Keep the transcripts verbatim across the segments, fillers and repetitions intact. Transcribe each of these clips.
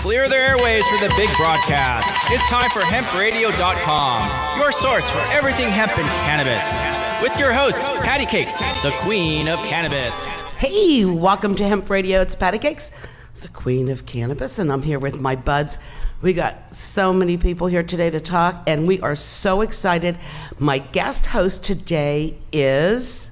clear the airwaves for the big broadcast. It's time for hemp radio dot com, your source for everything hemp and cannabis. With your host, Patty Cakes, the queen of cannabis. Hey, welcome to Hemp Radio. It's Patty Cakes, the queen of cannabis, and I'm here with my buds. We got so many people here today to talk, and we are so excited. My guest host today is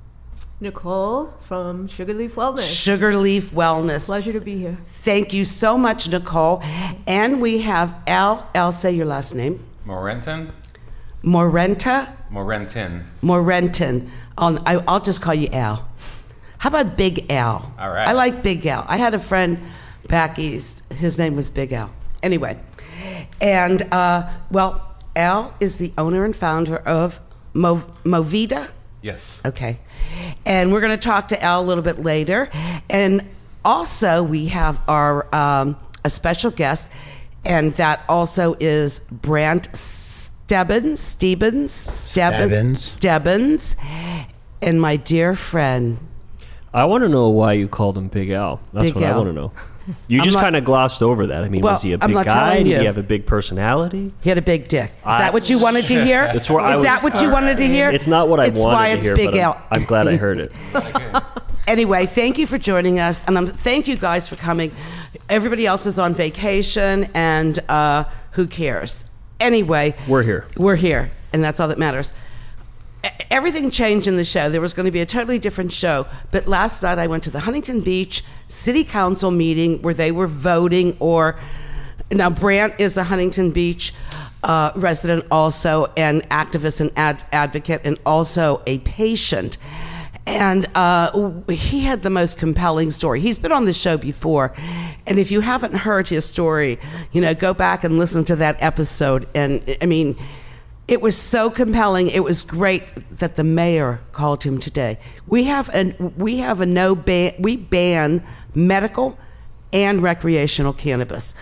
Nicole from Sugarleaf Wellness. Sugarleaf Wellness. Pleasure to be here. Thank you so much, Nicole. And we have Al. Al, say your last name. Morentin. Morenta? Morentin. Morentin. I'll, I, I'll just call you Al. How about Big Al? All right. I like Big Al. I had a friend back east. His name was Big Al. Anyway, and, uh, well, Al is the owner and founder of Mo- Movida? Yes. Okay. And we're going to talk to Al a little bit later. And also, we have our um, a special guest, and that also is Brant Stebbins, Stebbins, Stebbins, Stebbins, and my dear friend. I want to know why you called him Big Al. That's Big what Al. I want to know. You just kind of glossed over that. I mean, Well, was he a I'm big not guy? telling Did you. he have a big personality? He had a big dick. Is I- that what you wanted to hear? That's where Is I was- that what you wanted to hear? It's not what I it's wanted why to it's hear, Big but Al. I'm, I'm glad I heard it. Anyway, thank you for joining us, and um, thank you guys for coming. Everybody else is on vacation, and uh, who cares? Anyway, We're here. We're here, and that's all that matters. E- Everything changed in the show. There was going to be a totally different show, but last night I went to the Huntington Beach City Council meeting where they were voting, or now Brant is a Huntington Beach uh, resident also, an activist and ad- advocate, and also a patient. And uh, he had the most compelling story. He's been on the show before, and if you haven't heard his story, you know, go back and listen to that episode. And I mean, it was so compelling. It was great that the mayor called him today. We have a we have a no ban. We ban medical and recreational cannabis.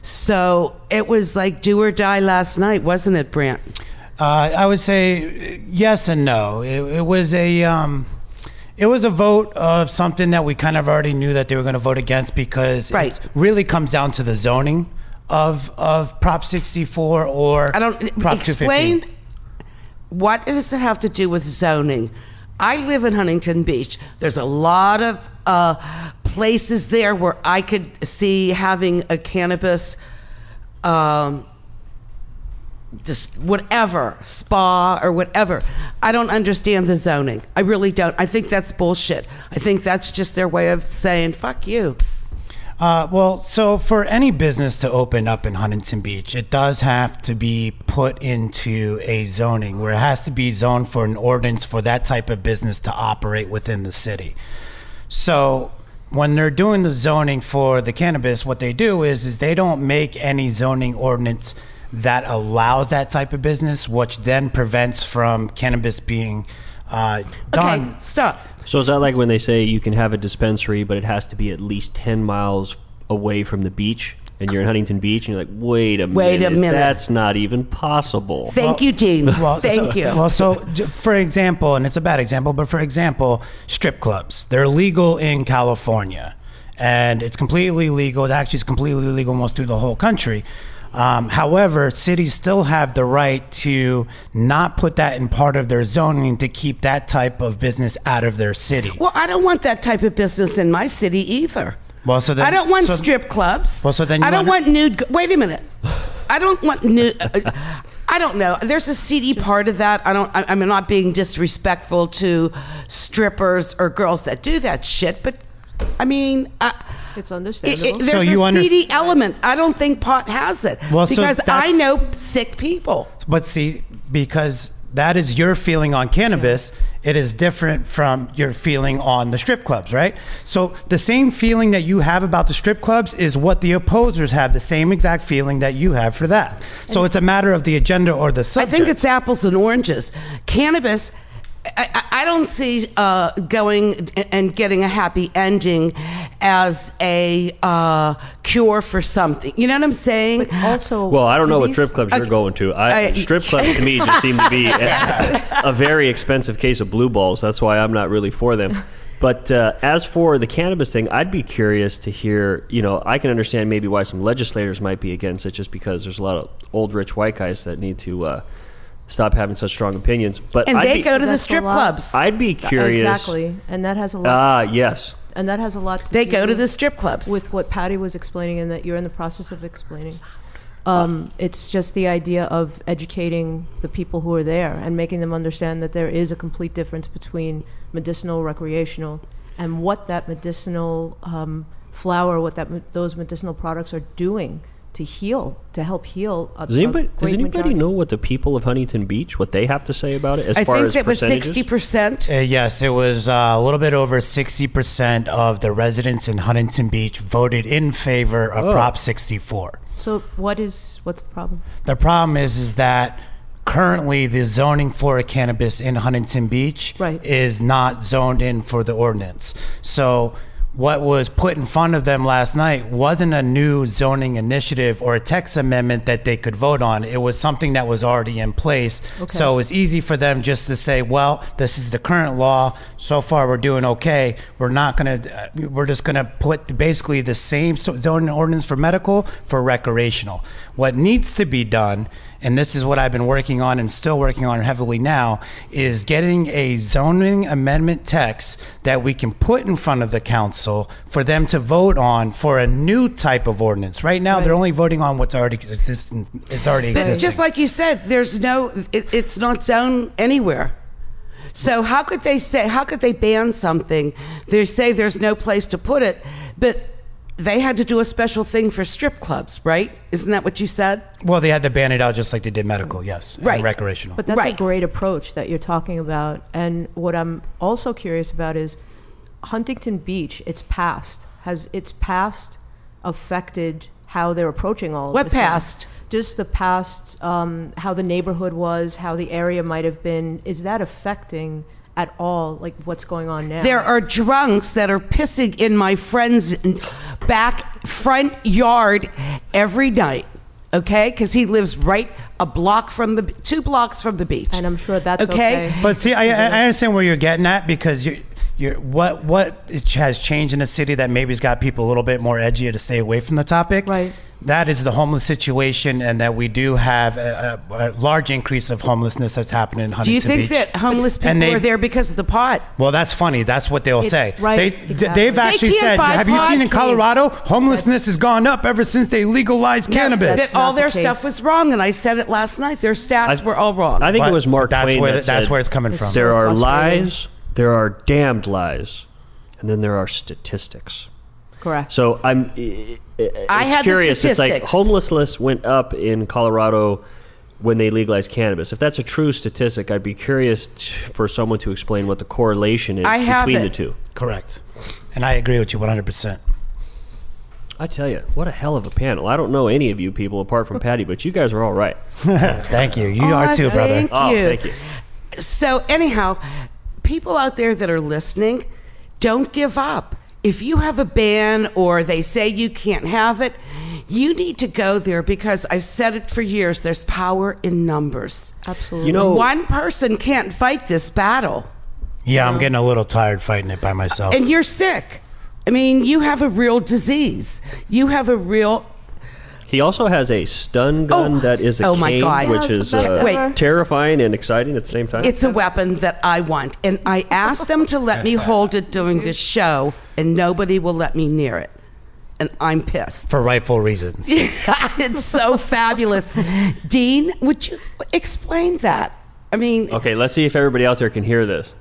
So it was like do or die last night, wasn't it, Brant? Uh, I would say yes and no. It, it was a um, it was a vote of something that we kind of already knew that they were going to vote against because Right. it really comes down to the zoning of of Prop sixty-four or I don't Prop explain. two fifty. What does it have to do with zoning? I live in Huntington Beach. There's a lot of uh, places there where I could see having a cannabis, um, just whatever, spa or whatever. I don't understand the zoning. I really don't. I think that's bullshit. I think that's just their way of saying, fuck you. Uh, well, so for any business to open up in Huntington Beach, it does have to be put into a zoning where it has to be zoned for an ordinance for that type of business to operate within the city. So when they're doing the zoning for the cannabis, what they do is, is they don't make any zoning ordinance that allows that type of business, which then prevents from cannabis being uh, done. Okay, stop. So is that like when they say you can have a dispensary, but it has to be at least ten miles away from the beach, and you're in Huntington Beach, and you're like, wait a Wait a minute, minute. that's not even possible. Thank you, Dean. Well, Thank so, you. Well, so j- for example, and it's a bad example, but for example, strip clubs, they're legal in California, and it's completely legal. It actually is completely legal almost through the whole country. Um, however, cities still have the right to not put that in part of their zoning to keep that type of business out of their city. Well, I don't want that type of business in my city either. Well, so then, I don't want so- strip clubs. Well, so then you I don't want- want nude. Wait a minute. I don't want nude. Uh, I don't know. There's a seedy part of that. I don't. I, I'm not being disrespectful to strippers or girls that do that shit, but I mean. Uh, It's It, understandable. it, there's So a you under- seedy element. I don't think pot has it Well, so because I that's- know sick people. But see, because that is your feeling on cannabis, it is different from your feeling on the strip clubs, right? So the same feeling that you have about the strip clubs is what the opposers have, the same exact feeling that you have for that. So it's a matter of the agenda or the I subject. think it's apples and oranges. Cannabis, I, I I don't see uh, going and getting a happy ending as a uh, cure for something. You know what I'm saying? But also, Well, I don't do know what these- strip clubs you're Okay. going to. I, I- strip clubs to me just seem to be a, a very expensive case of blue balls. That's why I'm not really for them. But uh, as for the cannabis thing, I'd be curious to hear, you know, I can understand maybe why some legislators might be against it, just because there's a lot of old rich white guys that need to uh, stop having such strong opinions. But And I'd they be, go to the That's a strip lot. clubs. I'd be curious. Exactly, and that has a lot. Ah, yes. and that has a lot to They do go to the strip clubs. with what Patty was explaining, and that you're in the process of explaining. Um, it's just the idea of educating the people who are there and making them understand that there is a complete difference between medicinal, recreational, and what that medicinal um, flower, what that me- those medicinal products are doing to heal, to help heal. A, Does anybody, a does great anybody majority. know what the people of Huntington Beach, what they have to say about it as I far think as that was percentages? sixty percent. Uh, yes, it was uh, a little bit over sixty percent of the residents in Huntington Beach voted in favor of Oh. Prop sixty-four. So what is what's the problem? The problem is, is that currently the zoning for cannabis in Huntington Beach Right. is not zoned in for the ordinance. So what was put in front of them last night wasn't a new zoning initiative or a text amendment that they could vote on. It was something that was already in place. Okay. So it's easy for them just to say, well, this is the current law. So far, we're doing okay. We're not going to, we're just going to put basically the same so- zoning ordinance for medical for recreational. What needs to be done, and this is what I've been working on and still working on heavily now, is getting a zoning amendment text that we can put in front of the council for them to vote on for a new type of ordinance. Right now, they're Right. only voting on what's already existing. It's already But existing. just like you said, there's no, it, it's not zoned anywhere. So how could they say, how could they ban something? They say there's no place to put it, but they had to do a special thing for strip clubs, right? Isn't that what you said? Well, they had to ban it out just like they did medical, yes, and Right. recreational. But that's Right. a great approach that you're talking about. And what I'm also curious about is Huntington Beach, its past, has its past affected how they're approaching all of What this stuff? past? Just the past, um, how the neighborhood was, how the area might have been. Is that affecting at all, like what's going on now? There are drunks that are pissing in my friend's back front yard every night. Okay, because he lives right a block from the two blocks from the beach. And I'm sure that's okay. But see, I, I understand where you're getting at, because you're, you're what what it has changed in the city that maybe's got people a little bit more edgy to stay away from the topic. Right. That is the homeless situation, and that we do have a, a, a large increase of homelessness that's happening in Do Huntington you think Beach. that homeless people And they- are there because of the pot? Well, that's funny. That's what they'll It's say. right, They, exactly. They've They actually can't said, buy have you pot, seen in please. Colorado, homelessness has gone up ever since they legalized cannabis. that's That all not the their stuff case. was wrong, and I said it last night. Their stats I- were all wrong. I think But it was Mark that's Twain where that the- that's said, where it's coming It's from. so there are frustrating. lies, there are damned lies, and then there are statistics. Correct. So I'm I- I- I it's had the curious. It's like statistics. homelessness went up in Colorado when they legalized cannabis. If that's a true statistic, I'd be curious t- for someone to explain what the correlation is I have between the it. two. Correct. And I agree with you one hundred percent. I tell you, what a hell of a panel. I don't know any of you people apart from Patty, but you guys are all right. Thank you. You Oh, are too, brother. thank Oh, you. thank you. So anyhow, people out there that are listening, don't give up. If you have a ban or they say you can't have it, you need to go there, because I've said it for years, there's power in numbers. Absolutely. You know, One person can't fight this battle, Yeah, I'm getting a little tired fighting it by myself. and you're sick. I mean, you have a real disease. You have a real he also has a stun gun Oh. that is a Oh, my cane, God. which Yeah, it's is the best uh, ever. terrifying and exciting at the same time. It's a weapon that I want, and I asked them to let me hold it during the show, and nobody will let me near it, and I'm pissed. For rightful reasons. It's so fabulous. Dean, would you explain that? I mean, Okay, let's see if everybody out there can hear this.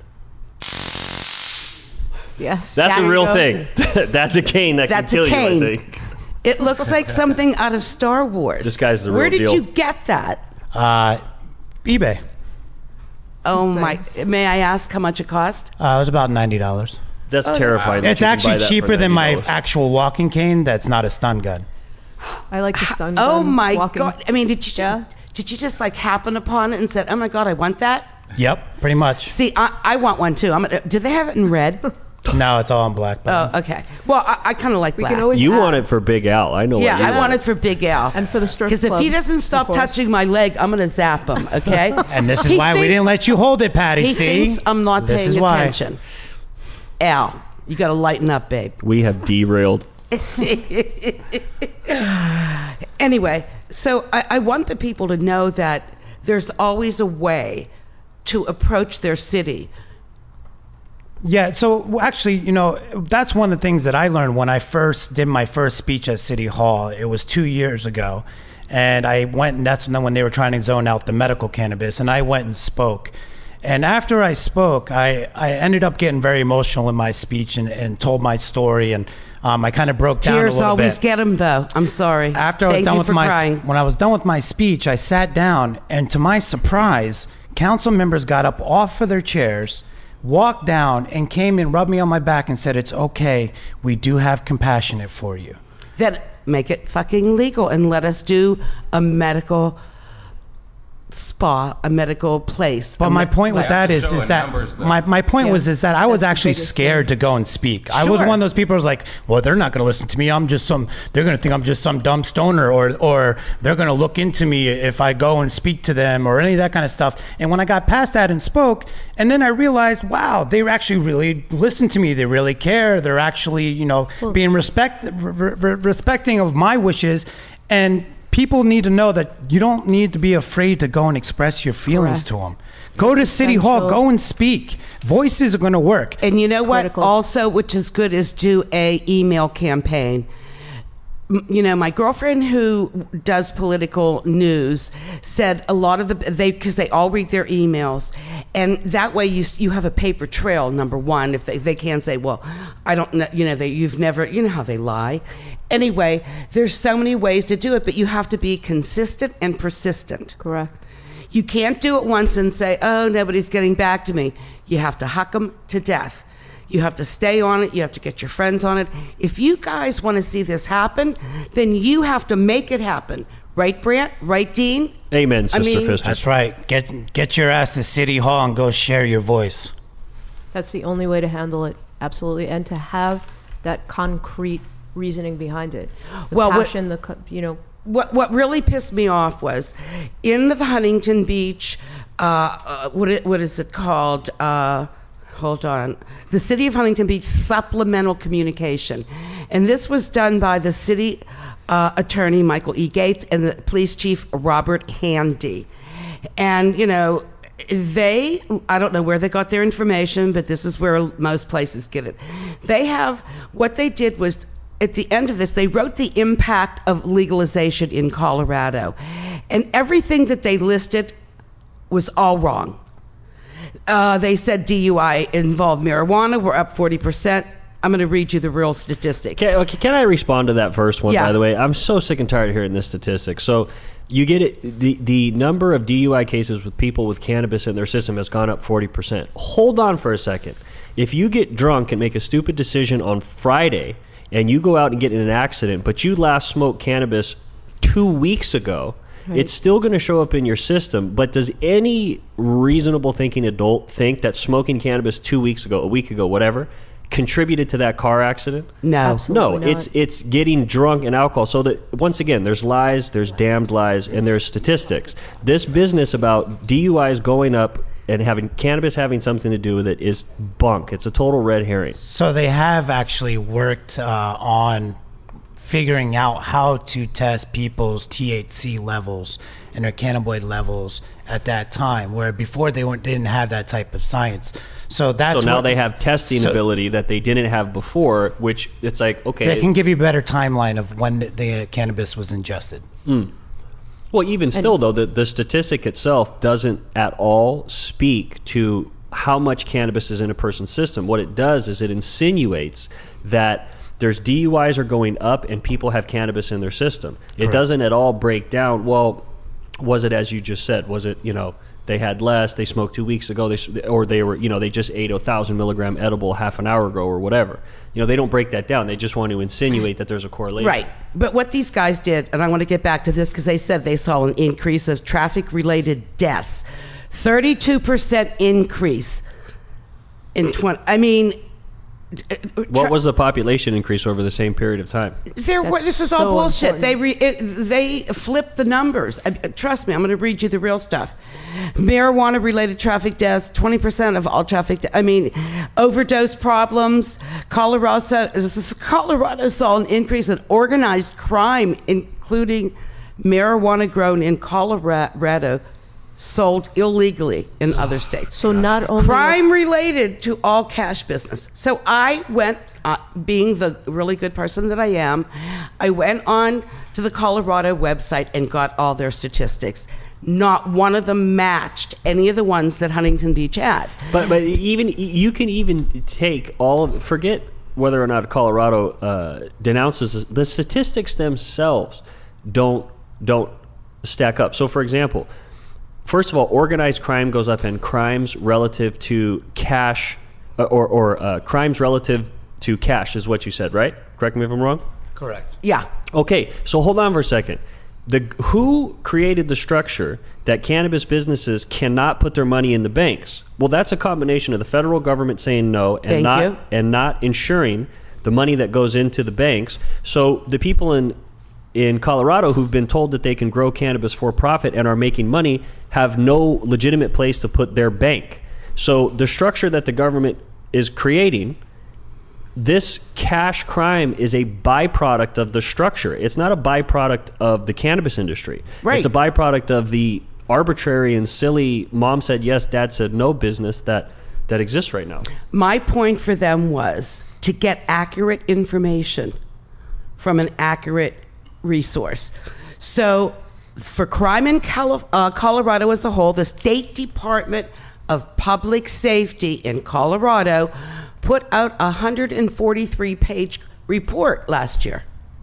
yes. That's There a you real go. thing. That's a cane that That's a can kill cane. you, I think. it looks like something out of Star Wars. This guy's the Where real did deal. you get that? Uh, eBay. Oh my! May I ask how much it cost? Uh, it was about ninety dollars. That's terrifying. that It's you can buy actually that for cheaper than my ninety dollars. actual walking cane that's not a stun gun. I like the stun Oh gun my walking. god! I mean, did you Yeah. did you just like happen upon it and said, "Oh my god, I want that"? Yep, pretty much. See, I, I want one too. I'm. Gonna, do they have it in red? No, it's all in black. but- Oh, okay. Well, I, I kind of like We black. can always You add- want it for Big Al. I know yeah, what you I want. want it for Big Al. And for the strip Because if he clubs, doesn't stop of course. touching my leg, I'm going to zap him. Okay. And this is He why we think- didn't let you hold it, Patty. He see? thinks I'm not This paying is why. attention. Al, you got to lighten up, babe. We have derailed. Anyway, so I, I want the people to know that there's always a way to approach their city. Yeah, so actually, you know, that's one of the things that I learned when I first did my first speech at City Hall. It was two years ago. And I went, and that's when they were trying to zone out the medical cannabis, and I went and spoke. And after I spoke, I, I ended up getting very emotional in my speech and, and told my story, and um, I kind of broke down a Tears little always bit. get them, though. I'm sorry. After I was Thank done you with for my crying. when I was done with my speech, I sat down, and to my surprise, council members got up off of their chairs, walked down, and came and rubbed me on my back and said, "It's okay. We do have compassion for you." Then make it fucking legal and let us do a medical spa, a medical place. But a my me- point with like- that is, show is in that numbers, though. my, my point Yeah. was is that I was That's the actually biggest scared thing. to go and speak. I was Sure. one of those people who was like, well, they're not going to listen to me. I'm just some, they're going to think I'm just some dumb stoner, or or they're going to look into me if I go and speak to them, or any of that kind of stuff. And when I got past that and spoke, and then I realized, wow, they actually really listen to me. They really care. They're actually, you know, Well- being respect, re- re- respecting of my wishes. And people need to know that you don't need to be afraid to go and express your feelings Correct. to them. Go to It's City Hall, essential. go and speak. Voices are going to work. And you know what? critical. Also, which is good, is do a email campaign. M- You know, my girlfriend who does political news said a lot of the they because they all read their emails, and that way you s- you have a paper trail. Number one, if they they can say, well, I don't know, you know, they you've never, you know how they lie. Anyway, there's so many ways to do it, but you have to be consistent and persistent. Correct. You can't do it once and say, oh, nobody's getting back to me. You have to huck them to death. You have to stay on it. You have to get your friends on it. If you guys want to see this happen, then you have to make it happen. Right, Brant? Right, Dean? Amen, I Sister mean- Fister. That's right. Get get your ass to City Hall and go share your voice. That's the only way to handle it, absolutely, and to have that concrete reasoning behind it. The Well, what- passion, the co- you know, What what really pissed me off was in the Huntington Beach, uh, uh, what it, what is it called? Uh, hold on, the City of Huntington Beach Supplemental Communication, and this was done by the city uh, attorney Michael E. Gates and the police chief Robert Handy, and you know. They, I don't know where they got their information, but this is where most places get it. They have, what they did was, at the end of this, they wrote the impact of legalization in Colorado. And everything that they listed was all wrong. Uh, they said D U I involved marijuana, we're up forty percent. I'm going to read you the real statistics. Can, okay, can I respond to that first one, Yeah. by the way? I'm so sick and tired of hearing this statistic. So you get it, the, the number of D U I cases with people with cannabis in their system has gone up forty percent. Hold on for a second. If you get drunk and make a stupid decision on Friday and you go out and get in an accident, but you last smoked cannabis two weeks ago, Right. it's still going to show up in your system. But does any reasonable thinking adult think that smoking cannabis two weeks ago, a week ago, whatever, contributed to that car accident? No. Absolutely. No, not. it's it's getting drunk and alcohol. So that once again, there's lies, there's damned lies, and there's statistics. This business about D U Is going up and having cannabis having something to do with it is bunk. It's a total red herring. So they have actually worked uh, on figuring out how to test people's T H C levels and their cannabinoid levels at that time, where before they weren't didn't have that type of science. So that's So now what- they have testing so ability that they didn't have before, which it's like, okay. They can give you a better timeline of when the, the cannabis was ingested. Well, even still, though, the, the statistic itself doesn't at all speak to how much cannabis is in a person's system. What it does is it insinuates that there's D U Is are going up and people have cannabis in their system. It Correct. doesn't at all break down, well, was it as you just said? Was it, you know, they had less, they smoked two weeks ago, they, s- or they were, you know, they just ate a thousand milligram edible half an hour ago or whatever. You know, they don't break that down. They just want to insinuate that there's a correlation. Right. But what these guys did, and I want to get back to this because they said they saw an increase of traffic-related deaths. thirty-two percent increase in twenty. I mean, What was the population increase over the same period of time? There, That's this is so all bullshit. important. They re, it, they flipped the numbers. I, trust me, I'm going to read you the real stuff. Marijuana-related traffic deaths, twenty percent of all traffic. De- I mean, overdose problems. Colorado, Colorado saw an increase in organized crime, including marijuana grown in Colorado, sold illegally in other states. So not only Crime related to all cash business. So I went, uh, being the really good person that I am, I went on to the Colorado website and got all their statistics. Not one of them matched any of the ones that Huntington Beach had. But but even you can even take all of forget whether or not Colorado uh, denounces this. The statistics themselves don't don't stack up. So for example, first of all, organized crime goes up, and crimes relative to cash, uh, or, or uh, crimes relative to cash is what you said, right? Correct me if I'm wrong? Correct. Yeah. Okay, so hold on for a second. The, who created the structure that cannabis businesses cannot put their money in the banks? Well, that's a combination of the federal government saying no and Thank not you. and not insuring the money that goes into the banks. So the people in in Colorado who've been told that they can grow cannabis for profit and are making money have no legitimate place to put their bank. So the structure that the government is creating, this cash crime is a byproduct of the structure. It's not a byproduct of the cannabis industry. Right. It's a byproduct of the arbitrary and silly mom said yes, dad said no business that, that exists right now. My point for them was to get accurate information from an accurate resource. So for crime in Cali- uh, Colorado as a whole, the State Department of Public Safety in Colorado put out a one hundred forty-three page report last year.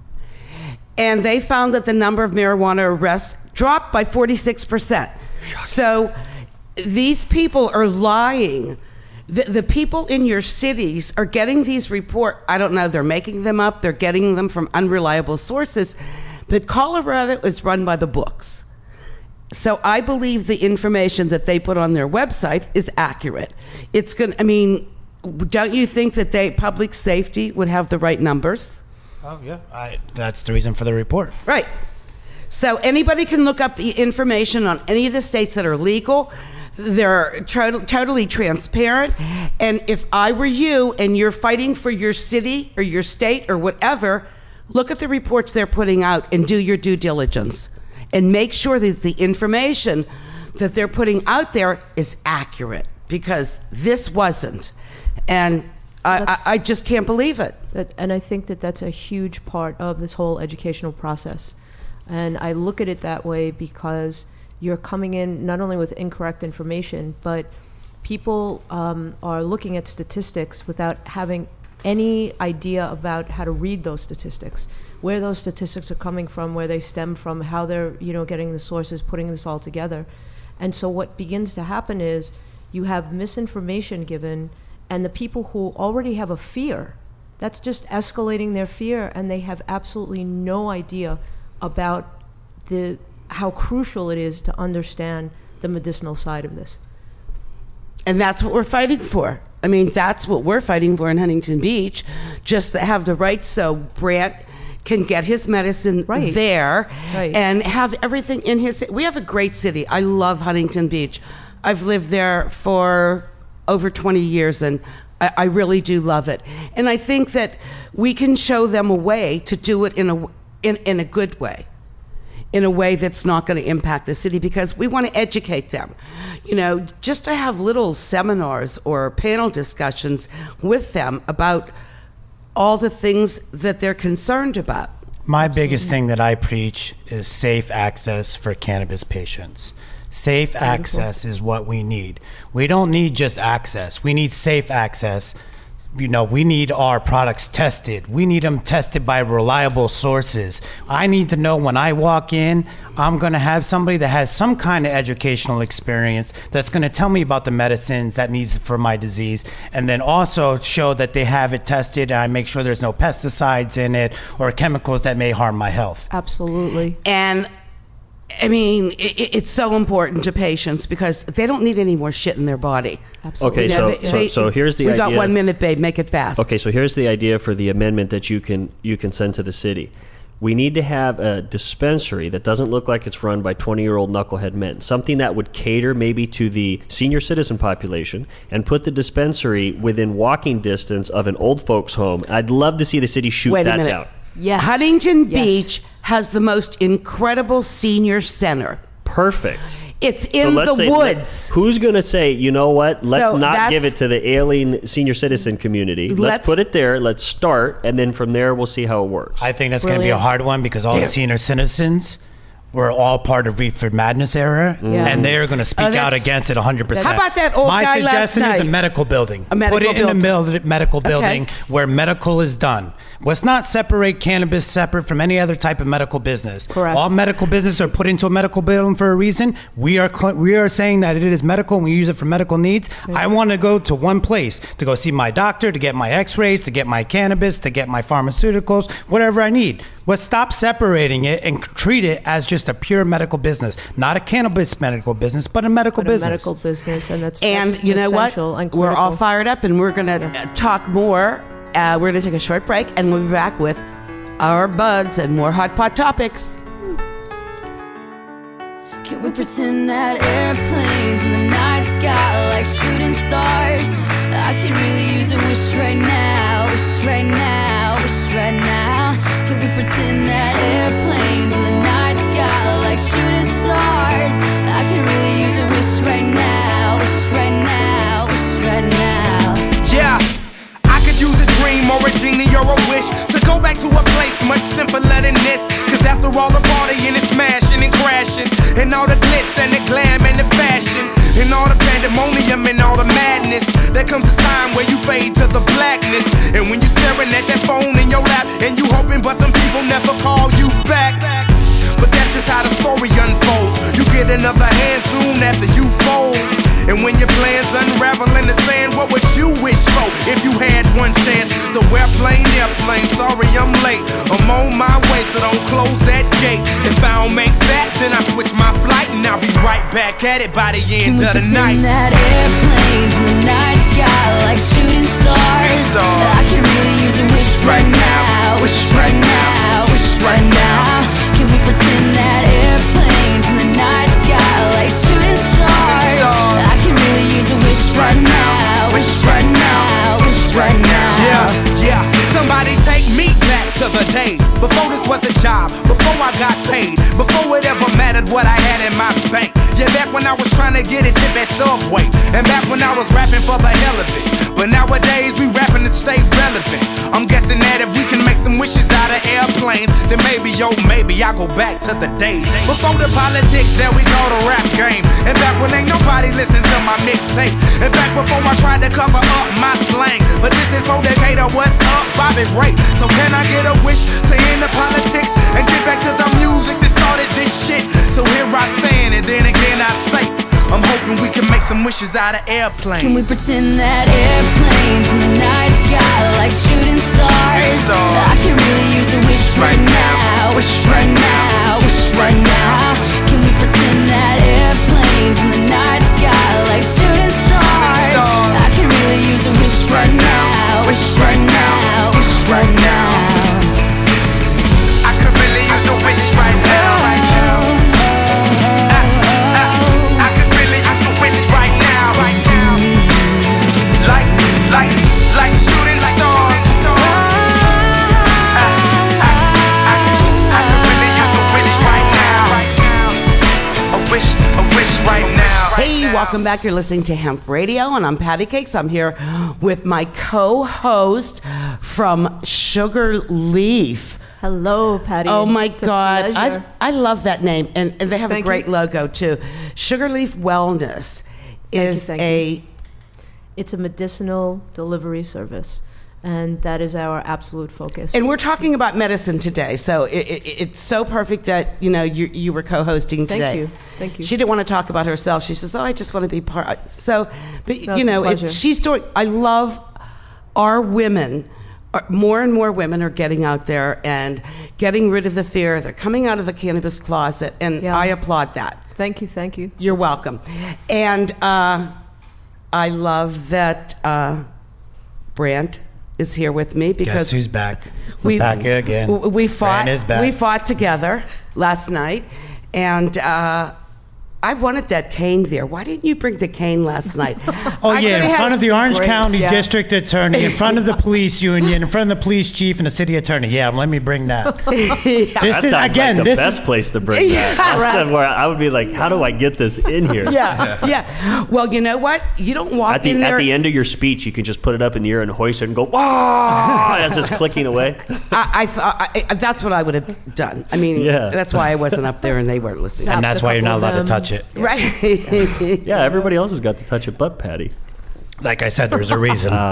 And they found that the number of marijuana arrests dropped by forty-six percent. So these people are lying. The, the people in your cities are getting these reports. I don't know, they're making them up, they're getting them from unreliable sources. But Colorado is run by the books. So I believe the information that they put on their website is accurate. It's going to, I mean, don't you think that they, public safety would have the right numbers? Oh, yeah. I, that's the reason for the report. Right. So anybody can look up the information on any of the states that are legal. They're to- totally transparent. And if I were you and you're fighting for your city or your state or whatever, look at the reports they're putting out and do your due diligence. And make sure that the information that they're putting out there is accurate, because this wasn't. And I, I, I just can't believe it. That, and I think that that's a huge part of this whole educational process. And I look at it that way because you're coming in not only with incorrect information, but people um, are looking at statistics without having any idea about how to read those statistics, where those statistics are coming from, where they stem from, how they're, you know, getting the sources, putting this all together. And so what begins to happen is you have misinformation given, and the people who already have a fear, that's just escalating their fear, and they have absolutely no idea about the how crucial it is to understand the medicinal side of this. And that's what we're fighting for. I mean, that's what we're fighting for in Huntington Beach, just to have the right so Brant can get his medicine Right. there Right. and have everything in his city. We have a great city. I love Huntington Beach. I've lived there for over twenty years, and I, I really do love it. And I think that we can show them a way to do it in a, in, in a good way, in a way that's not going to impact the city, because we want to educate them. You know, just to have little seminars or panel discussions with them about all the things that they're concerned about. My biggest thing that I preach is safe access for cannabis patients. Safe access is what we need. We don't need just access. We need safe access. You know, we need our products tested. We need them tested by reliable sources. I need to know when I walk in, I'm going to have somebody that has some kind of educational experience that's going to tell me about the medicines that needs for my disease, and then also show that they have it tested, and I make sure there's no pesticides in it or chemicals that may harm my health. Absolutely. And I mean, it, it's so important to patients because they don't need any more shit in their body. Absolutely. Okay, You so, know, they- so, they- so here's the we idea. got one minute, babe. Make it fast. Okay, so here's the idea for the amendment that you can you can send to the city. We need to have a dispensary that doesn't look like it's run by twenty-year-old knucklehead men. Something that would cater maybe to the senior citizen population and put the dispensary within walking distance of an old folks' home. I'd love to see the city shoot Wait a that minute. down. Yes. Huntington Yes. Beach has the most incredible senior center. Perfect. It's So in let's the say- woods. Who's going to say, you know what? Let's So not that's- give it to the ailing senior citizen community. Let's, Let's- put it there. Let's start, and then from there we'll see how it works. I think that's going to be a Brilliant. hard one because all the senior citizens were all part of Reefer Madness era, Yeah. and they're going to speak Oh, out that's- against it one hundred percent. How about that old My guy last suggestion is a night? medical building. A medical Put it in a building. mil- medical building Okay. where medical is done. Let's not separate cannabis separate from any other type of medical business. Correct. All medical business are put into a medical building for a reason. We are cl- we are saying that it is medical and we use it for medical needs. I want to go to one place to go see my doctor, to get my x-rays, to get my cannabis, to get my pharmaceuticals, whatever I need. Let's stop separating it and treat it as just a pure medical business, not a cannabis medical business, but a medical But a business. medical business, and that's And that's you know what? essential and We're all critical. fired up, and we're going to talk more. Uh, we're going to take a short break, and we'll be back with our buds and more hot pot topics. Can we pretend that airplanes in the night sky like shooting stars? I could really use a wish right now, wish right now, wish right now. Can we pretend that airplanes in the night sky like shooting stars? I could really use a wish right now, wish right now, wish right now. Yeah, I could use a dream or a genie or a wish to go back to a place much simpler than this. Cause after all the partying and smashing and crashing, and all the glitz and the glam and the fashion, and all the pandemonium and all the madness, there comes a time where you fade to the blackness. And when you staring at that phone in your lap, and you hoping but them people never call you back. But that's just how the story unfolds. You get another hand soon after you fold. And when your plans unravel in the sand, what would you wish for if you had one chance? So airplane, airplane, sorry I'm late. I'm on my way, so don't close that gate. If I don't make that, then I switch my flight, and I'll be right back at it by the end Can we of the pretend night. that airplanes in the night sky like shooting stars? Shooting stars. I can really use a wish right now, wish right now, wish right now. Can we pretend that airplanes in the night sky like shooting stars? stars. I can really use a wish right now, wish right now, wish right now. Yeah, yeah. Somebody take me back to the days before this was a job, before I got paid, before it ever mattered what I had in my bank. Yeah, back when I was trying to get a tip at Subway, and back when I was rapping for the hell of it. But nowadays we rapping to stay relevant. I'm guessing that if we can make some wishes out of airplanes, then maybe, yo, maybe I go back to the days before the politics that we call the rap game. And back when ain't nobody listen to my mixtape. And back before I tried to cover up my slang. But this is for Decatur, what's up, Bobby Ray? So can I get a wish to end the politics and get back to the music that started this shit? So here I stand, and then again I say, I'm hoping we can make some wishes out of airplanes. Can we pretend that airplanes in the night sky like shooting stars? stars. I can really use a wish right now, wish right now, wish right now. Can we pretend that airplanes in the night sky like shooting stars? stars. I can really use a wish right now, wish right now, wish right now. I could really use a wish right now. Right now. I, I, I could really use a wish right now. Right now. Like, like, like shooting stars. I, I, I, I could really use a wish right now. A wish, a wish right now. Hey, welcome back. You're listening to Hemp Radio, and I'm Patty Cakes. I'm here with my co-host from Sugar Leaf. Hello, Patty. Oh my It's a God, I pleasure. I love that name, and, and they have Thank a great you. logo too. Sugar Leaf Wellness is thank a It's a medicinal delivery service, and that is our absolute focus. and we're talking about medicine today, so it, it, it's so perfect that you know you you were co-hosting Thank today. you. Thank you. She didn't want to talk about herself. She says, "Oh, I just want to be part." So, but No, you it's a know, pleasure. it's she's doing. I love our women are, more and more women are getting out there and getting rid of the fear. They're coming out of the cannabis closet, and Yeah. I applaud that. Thank you, thank you. You're welcome. And uh, I love that uh, Brant is here with me because Guess who's back? We're we back here again. w- We fought. Fran is back. We fought together last night, and uh, I wanted that cane there. Why didn't you bring the cane last night? Oh I yeah, could've in had front of the some Orange great- County yeah. District Attorney, in front of the police union, in front of the police chief and the city attorney. Yeah, let me bring that. This That is sounds again. like the this best is place to bring that. Yeah, That's right. where I would be like, how do I get this in here? Yeah, yeah. Well, you know what? You don't walk At the in there. at the end of your speech, you can just put it up in the air and hoist it and go, "Wow!" as it's clicking away. I, I thought I, that's what I would have done. I mean, Yeah. that's why I wasn't up there and they weren't listening. and that's a why you're not couple allowed of to them. touch it. Right. Yeah, everybody else has got to touch it, but Patty. Like I said, there's a reason. Uh,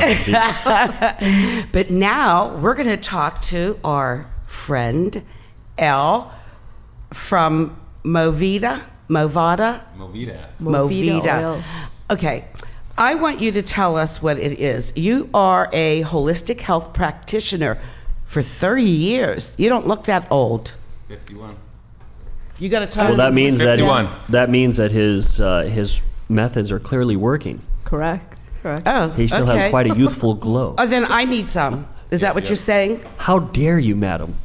dude. But now we're going to talk to our friend Elle from Movida, Movada, Movida. Movida oils. Okay, I want you to tell us what it is. You are a holistic health practitioner for thirty years. You don't look that old. fifty-one. You got to talk. Well, that means that fifty-one. that means that his uh, his methods are clearly working. Correct, correct. Oh, He still okay. has quite a youthful glow. Oh, then I need some. Is that what yeah. you're saying? How dare you, madam?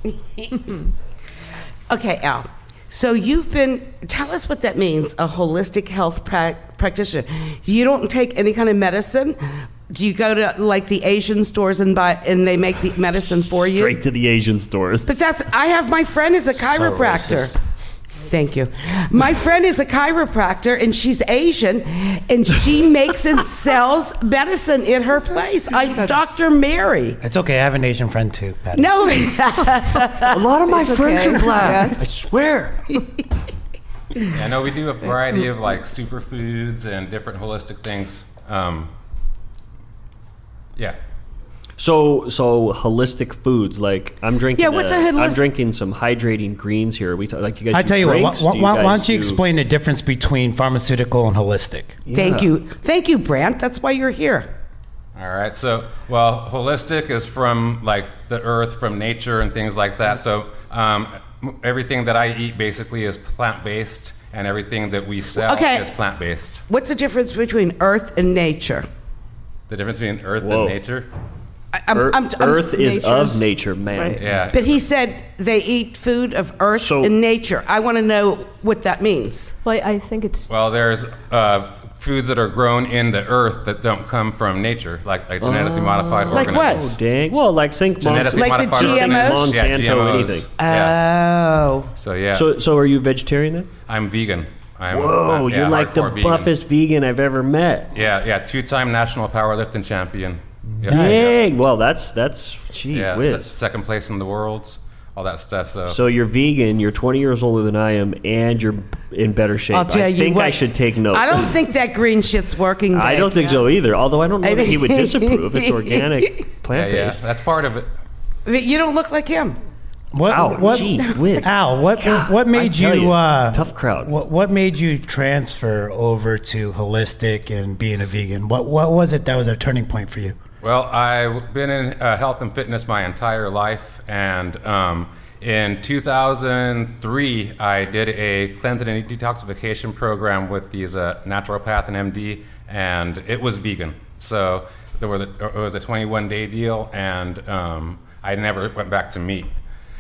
Okay, Al. So you've been, tell us what that means, a holistic health pra- practitioner. You don't take any kind of medicine? Do you go to like the Asian stores and buy, and they make the medicine for you? Straight to the Asian stores. But that's, I have, my friend is a chiropractor. racist. Thank you. My friend is a chiropractor and she's Asian and she makes and sells medicine in her place. I, Doctor Mary. It's okay. I have an Asian friend too, Patty. No. A lot of my It's friends okay. are black. Yes. I swear. Yeah, no, we do a variety of like superfoods and different holistic things. Um, yeah. So, so holistic foods. Like I'm drinking. Yeah, what's a I'm holistic- drinking some hydrating greens here. We talk, like you guys. I do tell you what. Why, drinks? why, Do you why guys don't you do- explain the difference between pharmaceutical and holistic? Thank Yeah. you. Thank you, Brant. That's why you're here. All right. So, well, holistic is from like the earth, from nature, and things like that. So, um, m- everything that I eat basically is plant-based, and everything that we sell Okay. is plant-based. What's the difference between earth and nature? The difference between earth Whoa. and nature. I- I'm- Earth, I'm- I'm- Earth is nature's- of nature, man. Right. Yeah. But he said they eat food of earth So- and nature. I want to know what that means. Well, I I think it's Well, there's uh, foods that are grown in the earth that don't come from nature, like, like genetically modified Like what? organisms. Dang. Well, like think Genetically Like the modified G M Os? organisms. Yeah, Monsanto, G M Os. anything. Yeah. Oh. So yeah, So, so are you vegetarian then? I'm vegan. I'm, Whoa, I'm, yeah, you're like the hardcore vegan. buffest vegan I've ever met. Yeah, yeah, two-time national powerlifting champion. Yeah, Dang. Well, that's that's gee yeah, whiz. se- second place in the world, all that stuff. So, So you're vegan. You're twenty years older than I am, and you're in better shape. I'll tell I you think what. I should take note. I don't think that green shit's working. I babe. don't think so either. Although I don't know I that he would mean- disapprove. It's organic, yeah, plant yeah, based. that's part of it. You don't look like him. What? Ow, what? gee whiz. Al, what? what made tell you? you, uh, tough crowd. What, what made you transfer over to holistic and being a vegan? What? What was it that was a turning point for you? Well, I've been in uh, health and fitness my entire life, and um, in two thousand three, I did a cleansing and detoxification program with these uh, naturopath and M D, and it was vegan. So there were the, it was a twenty-one day deal, and um, I never went back to meat.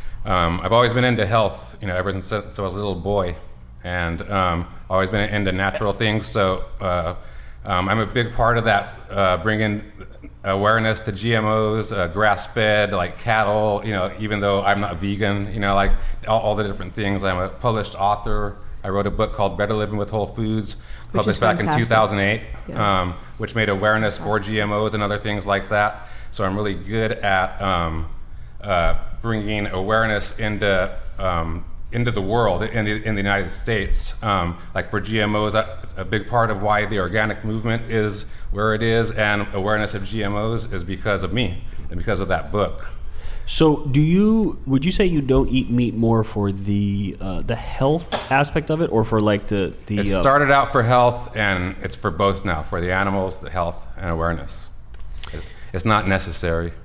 Um, I've always been into health, you know, ever since, since I was a little boy, and um, always been into natural things. So uh, um, I'm a big part of that, uh, bringing awareness to G M Os, uh, grass-fed, like cattle. You know, even though I'm not vegan, you know, like all, all the different things. I'm a published author. I wrote a book called Better Living with Whole Foods, Which published is back in fantastic. two thousand eight, Yeah. um, which made awareness for G M Os and other things like that. So I'm really good at um, uh, bringing awareness into um, into the world, in the, in the United States. Um, like for G M Os, uh, it's a big part of why the organic movement is where it is, and awareness of G M Os is because of me and because of that book. So, do you? Would you say you don't eat meat more for the uh, the health aspect of it, or for like the the? It uh, started out for health, and it's for both now, for the animals, the health, and awareness. It- It's not necessary.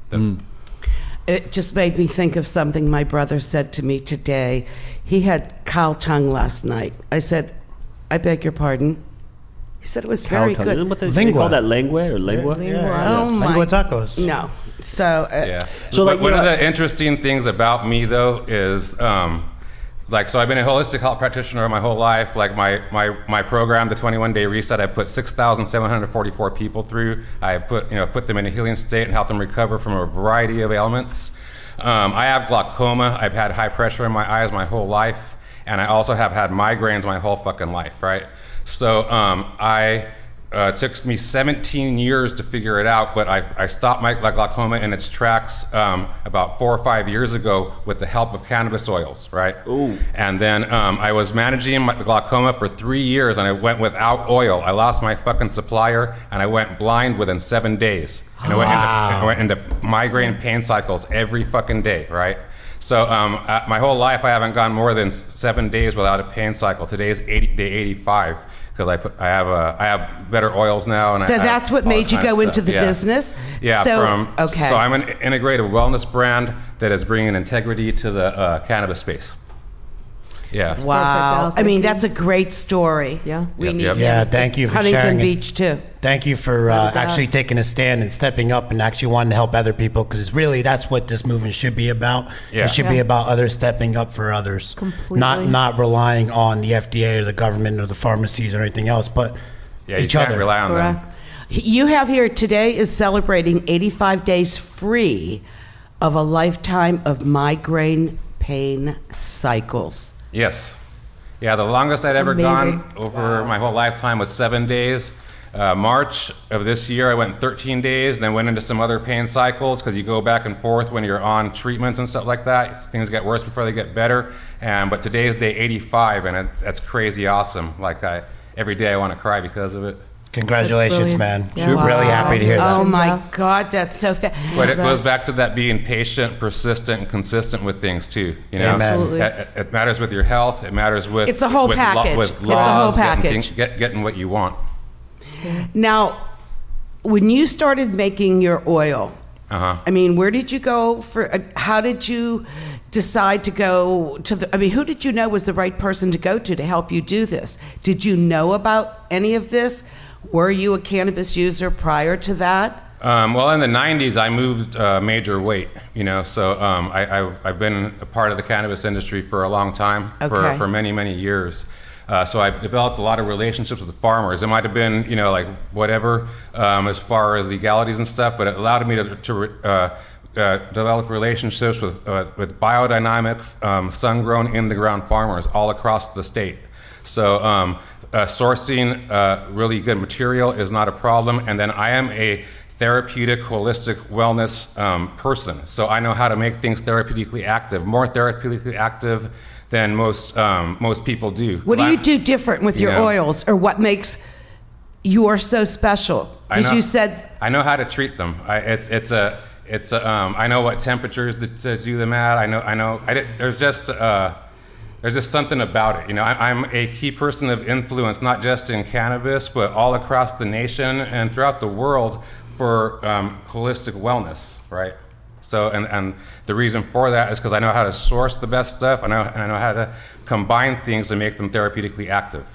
The, Mm. It just made me think of something my brother said to me today. He had cow tongue last night. I said, I beg your pardon. He said it was Cow very tongue. good. Isn't what they, they Lingua. call that lengua or lingua? Yeah, yeah. Oh my! Lingua tacos. No. So uh, Yeah. So, So like, one you of know- the interesting things about me though is, um, like, so I've been a holistic health practitioner my whole life. Like my my my program, the twenty-one day reset, I put six thousand seven hundred forty-four people through. I put you know put them in a healing state and help them recover from a variety of ailments. Um, I have glaucoma. I've had high pressure in my eyes my whole life, and I also have had migraines my whole fucking life. Right. So um, I. Uh, it took me seventeen years to figure it out, but I, I stopped my glaucoma in its tracks um, about four or five years ago with the help of cannabis oils, right? Ooh. And then um, I was managing my, the glaucoma for three years, and I went without oil. I lost my fucking supplier, and I went blind within seven days. And I went, into, I went into migraine pain cycles every fucking day, right? So um, uh, my whole life, I haven't gone more than s- seven days without a pain cycle. Today's eighty, day eighty-five. Because I put, I have a, I have better oils now, and So I, I that's have what all made this you kind of go into stuff. the Yeah. business? Yeah. So- from, okay. So I'm an integrative wellness brand that is bringing integrity to the uh, cannabis space. Yeah. Wow. Al, I thank mean, you. that's a great story. Yeah. We Yep, need yep. Yeah, him. thank you for Huntington sharing it. Beach, too. Thank you for uh, Without a doubt. actually taking a stand and stepping up and actually wanting to help other people, because really that's what this movement should be about. Yeah. It should be Yeah. about others stepping up for others. Completely. Not not relying on the F D A or the government or the pharmacies or anything else, but Yeah. You each can't other. rely on them. Correct. You have here today is celebrating eighty-five days free of a lifetime of migraine pain cycles. Yes. Yeah, the longest I'd ever Amazing. gone over my whole lifetime was seven days. Uh, March of this year, I went thirteen days, then went into some other pain cycles because you go back and forth when you're on treatments and stuff like that. Things get worse before they get better. And but today's day eighty-five, and it's that's crazy awesome. Like I, every day I want to cry because of it. Congratulations, That's man. brilliant. Yeah. Really happy to hear that. Oh my Yeah. God, that's so fast. But it goes back to that being patient, persistent, and consistent with things too. You know, Amen. Absolutely. It, it matters with your health. It matters with It's a whole with lo- package. with It's a whole laws, getting package. things- get, getting what you want. Now, when you started making your oil, Uh huh. I mean, where did you go for? Uh, how did you decide to go to the? I mean, who did you know was the right person to go to to help you do this? Did you know about any of this? Were you a cannabis user prior to that? Um, well, in the nineties, I moved uh, major weight, you know, so um, I, I, I've been a part of the cannabis industry for a long time, Okay. for, for many, many years. Uh, so I developed a lot of relationships with farmers. It might have been, you know, like whatever um, as far as legalities and stuff, but it allowed me to, to uh, uh, develop relationships with, uh, with biodynamic, um, sun-grown, in-the-ground farmers all across the state. So um, uh, sourcing uh, really good material is not a problem. And then I am a therapeutic, holistic wellness um, person. So I know how to make things therapeutically active, more therapeutically active than most um, most people do. What do you do different with You your know. oils, or what makes yours so special? I Because know- you said I know how to treat them. I, it's it's a it's a, um, I know what temperatures to, to do them at. I know I know I did, there's just uh, there's just something about it. You know, I, I'm a key person of influence, not just in cannabis, but all across the nation and throughout the world for um, holistic wellness, right? So, and, and the reason for that is because I know how to source the best stuff. I know, and I know how to combine things to make them therapeutically active.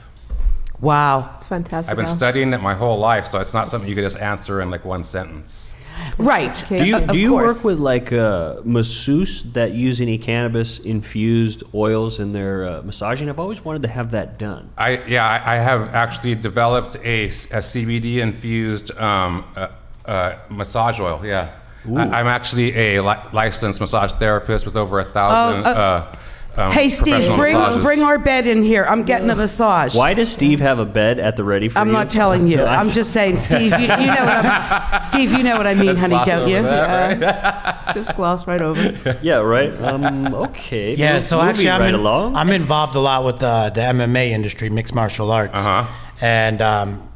wow, It's fantastic. I've been Al. studying it my whole life, so it's not something you could just answer in like one sentence. right? Okay. Do you, Of do you course. work with like uh, masseuse that use any cannabis infused oils in their uh, massaging? I've always wanted to have that done. I yeah, I, I have actually developed a, a C B D infused um, uh, uh, massage oil. Yeah, I, I'm actually a li- licensed massage therapist with over a thousand. Oh, uh, uh, um, Hey, Steve, professional bring massages. bring our bed in here. I'm getting a massage. Why does Steve have a bed at the ready for I'm you? not telling you. I'm just saying, Steve. You, you know what I'm, Steve. You know what I mean, honey, gloss don't over you? that. Yeah. Just gloss right over. it. Yeah, right. Um, okay. Yeah, Mo- so moving actually, I'm, right in- along. I'm involved a lot with the, the M M A industry, mixed martial arts. Uh-huh. And um, f-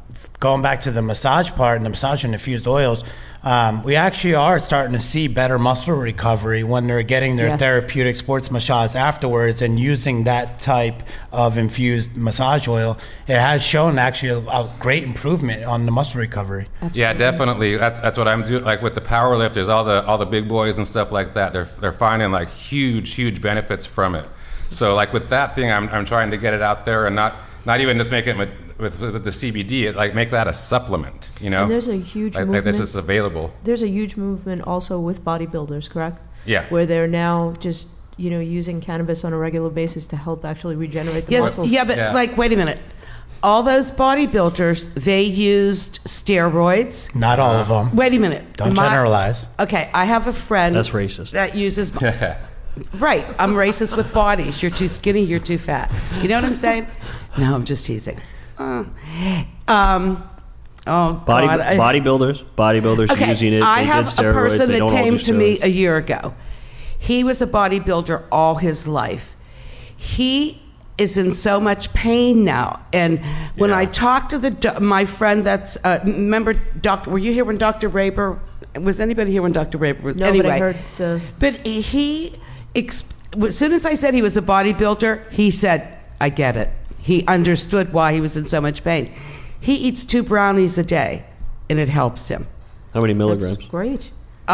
going back to the massage part and the massage and infused oils, um, we actually are starting to see better muscle recovery when they're getting their Yes. therapeutic sports massage afterwards and using that type of infused massage oil. It has shown actually a, a great improvement on the muscle recovery. Yeah, definitely. That's that's what I'm doing. Like with the power lifters, all the all the big boys and stuff like that. They're they're finding like huge huge benefits from it. So like with that thing, I'm I'm trying to get it out there and not not even just make it with with, with the C B D. It, like make that a supplement. You know. And there's a huge like, movement. like this is available. There's a huge movement also with bodybuilders, correct? Yeah. Where they're now just, you know, using cannabis on a regular basis to help actually regenerate the Yes, muscles. yeah, but Yeah. like, wait a minute. All those bodybuilders, they used steroids. Not all of them. Wait a minute. Don't My- generalize. Okay, I have a friend. That's racist. That uses. Right, I'm racist with bodies. You're too skinny. You're too fat. You know what I'm saying? No, I'm just teasing. Uh, um, oh Body, God. I- bodybuilders, bodybuilders Okay, using it. I they have get a steroids. person they that don't all came do to me steroids. a year ago. He was a bodybuilder all his life. He is in so much pain now, and when Yeah. I talked to the do- my friend that's uh, remember Doctor, were you here when Doctor Raber was? Anybody here when Doctor Raber was? No, anyway, but I heard the. but he, ex- as soon as I said he was a bodybuilder, he said, I get it. He understood why he was in so much pain. He eats two brownies a day, and it helps him. How many That's milligrams? great. Uh,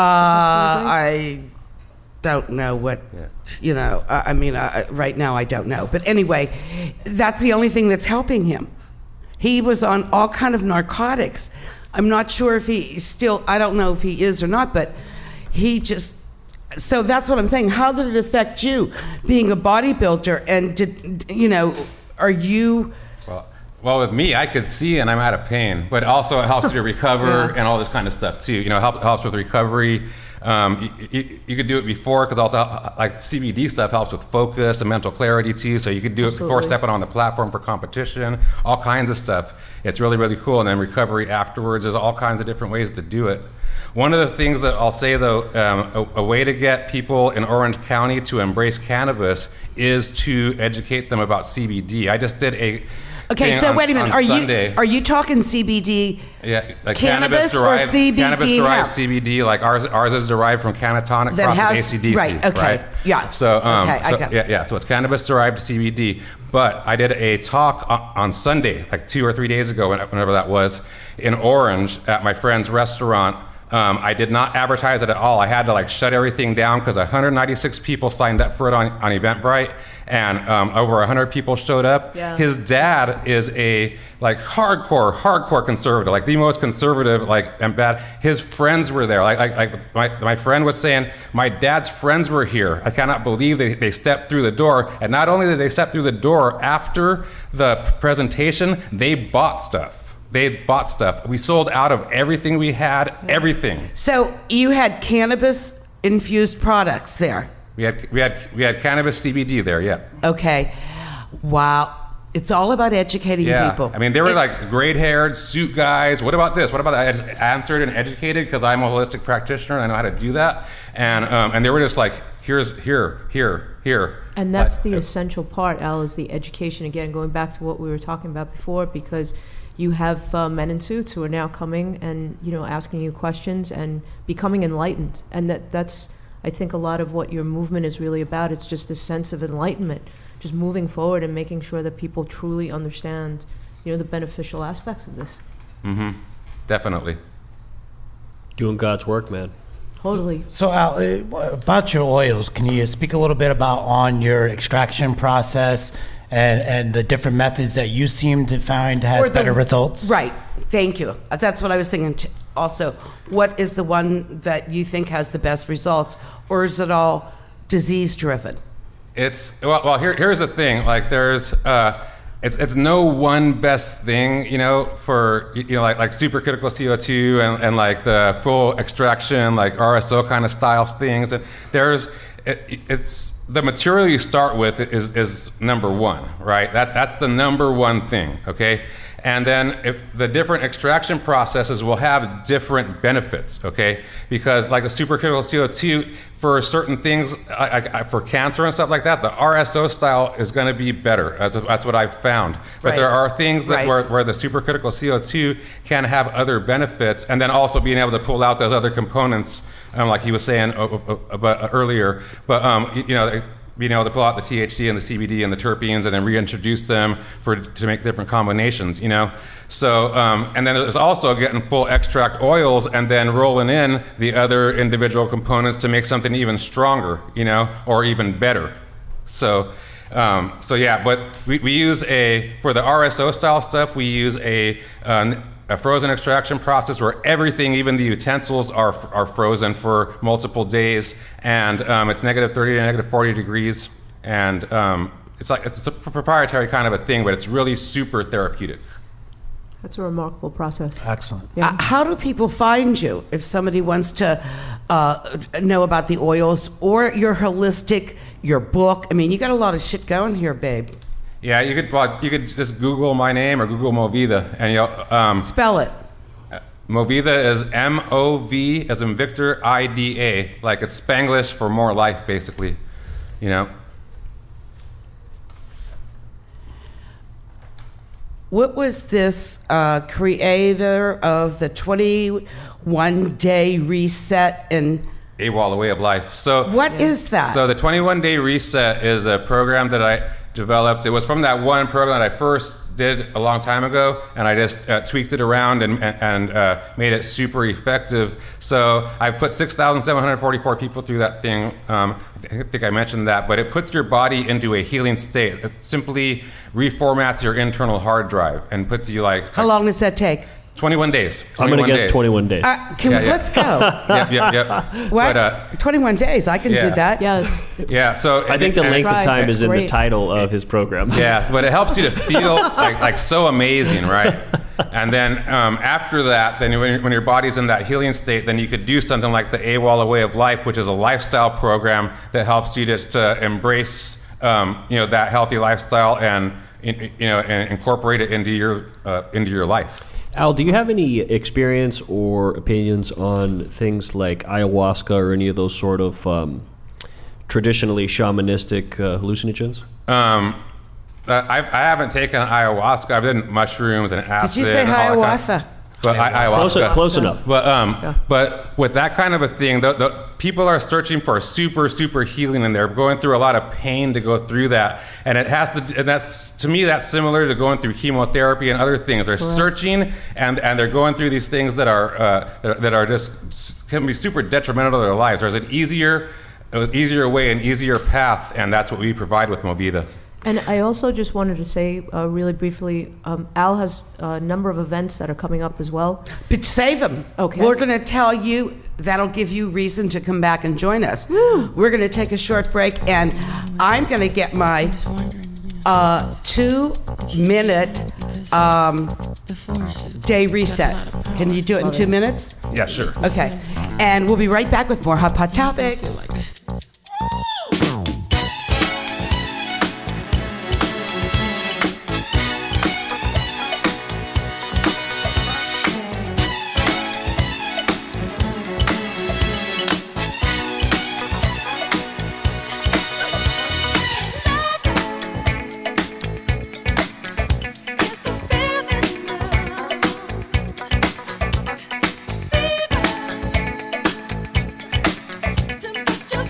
I don't know what, you know, I I mean, uh, right now I don't know. But anyway, that's the only thing that's helping him. He was on all kind of narcotics. I'm not sure if he still, I don't know if he is or not, but he just, so that's what I'm saying. How did it affect you being a bodybuilder? And did, you know, are you, Well, well, with me, I could see and I'm out of pain, but also it helps you to recover and all this kind of stuff too. You know, it help, helps with recovery. Um, you, you, you could do it before because also uh, like C B D stuff helps with focus and mental clarity too. So you could do it before Absolutely. stepping on the platform for competition, all kinds of stuff. It's really, really cool. And then recovery afterwards, there's all kinds of different ways to do it. One of the things that I'll say though, um, a, a way to get people in Orange County to embrace cannabis is to educate them about C B D. I just did a okay, thing so on- wait a minute. on Are Sunday. you, are you talking C B D? Yeah, like Cannabis or derived, C B D Cannabis derived hemp? C B D, like ours. Ours is derived from cannatonic That crossed has- with A C D C, right, okay, yeah. So, um, Okay, I so got it. yeah, yeah. So it's cannabis derived C B D. But I did a talk on, on Sunday, like two or three days ago, whenever that was, in Orange at my friend's restaurant. Um, I did not advertise it at all. I had to like shut everything down because one hundred ninety-six people signed up for it on, on Eventbrite, and um, over one hundred people showed up. Yeah. His dad is a like hardcore, hardcore conservative, like the most conservative, like and bad. His friends were there. Like, like, like my, my friend was saying, my dad's friends were here. I cannot believe they, they stepped through the door. And not only did they step through the door, after the presentation, they bought stuff. They bought stuff. We sold out of everything we had, everything. So you had cannabis infused products there. We had we had we had cannabis C B D there, yeah. Okay. Wow. It's all about educating Yeah. people. I mean, they were It- like gray-haired suit guys. What about this? What about that? I just answered and educated because I'm a holistic practitioner and I know how to do that. And um, and they were just like, here's here, here, here. And that's Like, the uh, essential part, Al, is the education. Again, going back to what we were talking about before, because you have uh, men in suits who are now coming and, you know, asking you questions and becoming enlightened. And that that's, I think, a lot of what your movement is really about. It's just this sense of enlightenment, just moving forward and making sure that people truly understand, you know, the beneficial aspects of this. Mm-hmm. Definitely. Doing God's work, man. Totally. So, Al, uh, about your oils, can you speak a little bit about on your extraction process and, and the different methods that you seem to find has Or the- better results? Right. Thank you. Uh, That's what I was thinking. T- also, what is the one that you think has the best results, or is it all disease driven? It's well. Well, here, here's the thing. Like, there's, uh, it's it's no one best thing. You know, for you know, like like supercritical C O two and, and like the full extraction, like R S O kind of styles things. And there's, it, it's the material you start with is, is number one, right? That's, that's the number one thing, okay? And then if the different extraction processes will have different benefits, okay? Because like the supercritical C O two, for certain things, I, I, for cancer and stuff like that, the R S O style is going to be better. That's, that's what I've found. But Right. there are things that Right. where, where the supercritical C O two can have other benefits, and then also being able to pull out those other components, um, like he was saying uh, uh, uh, earlier. But um, you, you know. being able to pull out the T H C and the C B D and the terpenes and then reintroduce them for to make different combinations, you know. So um, and then there's also getting full extract oils and then rolling in the other individual components to make something even stronger, you know, or even better. So um, so yeah, but we, we use a for the R S O style stuff we use a uh, a frozen extraction process where everything, even the utensils, are are frozen for multiple days, and um, it's negative thirty to negative forty degrees, and um, it's like it's a proprietary kind of a thing, but it's really super therapeutic. That's a remarkable process. Excellent. Yeah. Uh, how do people find you if somebody wants to uh, know about the oils or your holistic, your book? I mean, you got a lot of shit going here, babe. Yeah, you could well, you could just Google my name or Google Movida, and you'll um, Spell it. Movida is M O V as in Victor I D A, like it's Spanglish for more life, basically, you know. What was this uh, creator of the twenty-one day reset and AWOL, a way of life. So what is that? So the twenty-one day reset is a program that I developed. It was from that one program that I first did a long time ago, and I just uh, tweaked it around and, and, and uh, made it super effective. So I've put six thousand seven hundred forty-four people through that thing. Um, I think I mentioned that, but it puts your body into a healing state. It simply reformats your internal hard drive and puts you like How long does that take? twenty-one days. I'm going to guess days. twenty-one days. Uh, can Yeah, we, yeah. let's go. Yep, yep, yep. What? But, uh, twenty-one days. I can yeah. do that. Yeah. It's, yeah, so I think the and- length of Tried. time is in the Great. title of his program. Yeah, but it helps you to feel like, like so amazing, right? And then um, after that, then when, when your body's in that healing state, then you could do something like the AWOL, a way of life, which is a lifestyle program that helps you just to embrace, um, you know, that healthy lifestyle and you know and incorporate it into your uh, into your life. Al, do you have any experience or opinions on things like ayahuasca or any of those sort of um, traditionally shamanistic uh, hallucinogens? Um, uh, I've, I haven't taken ayahuasca. I've done mushrooms and acid. Did you say and all that kind hiawatha? of- But I, Close, ayahuasca. close enough. But um, but with that kind of a thing, the, the people are searching for super super healing, and they're going through a lot of pain to go through that. And it has to, and that's to me that's similar to going through chemotherapy and other things. They're searching, and and they're going through these things that are uh, that, that are just can be super detrimental to their lives. There's an easier, an easier way, an easier path, and that's what we provide with Movida. And I also just wanted to say uh, really briefly, um, Al has a number of events that are coming up as well. But save them. Okay. We're going to tell you. That'll give you reason to come back and join us. We're going to take a short break, and I'm going to get my uh, two-minute um, day reset. Can you do it in two minutes? Yeah, sure. Okay. And we'll be right back with more Hot Pot Topics. Just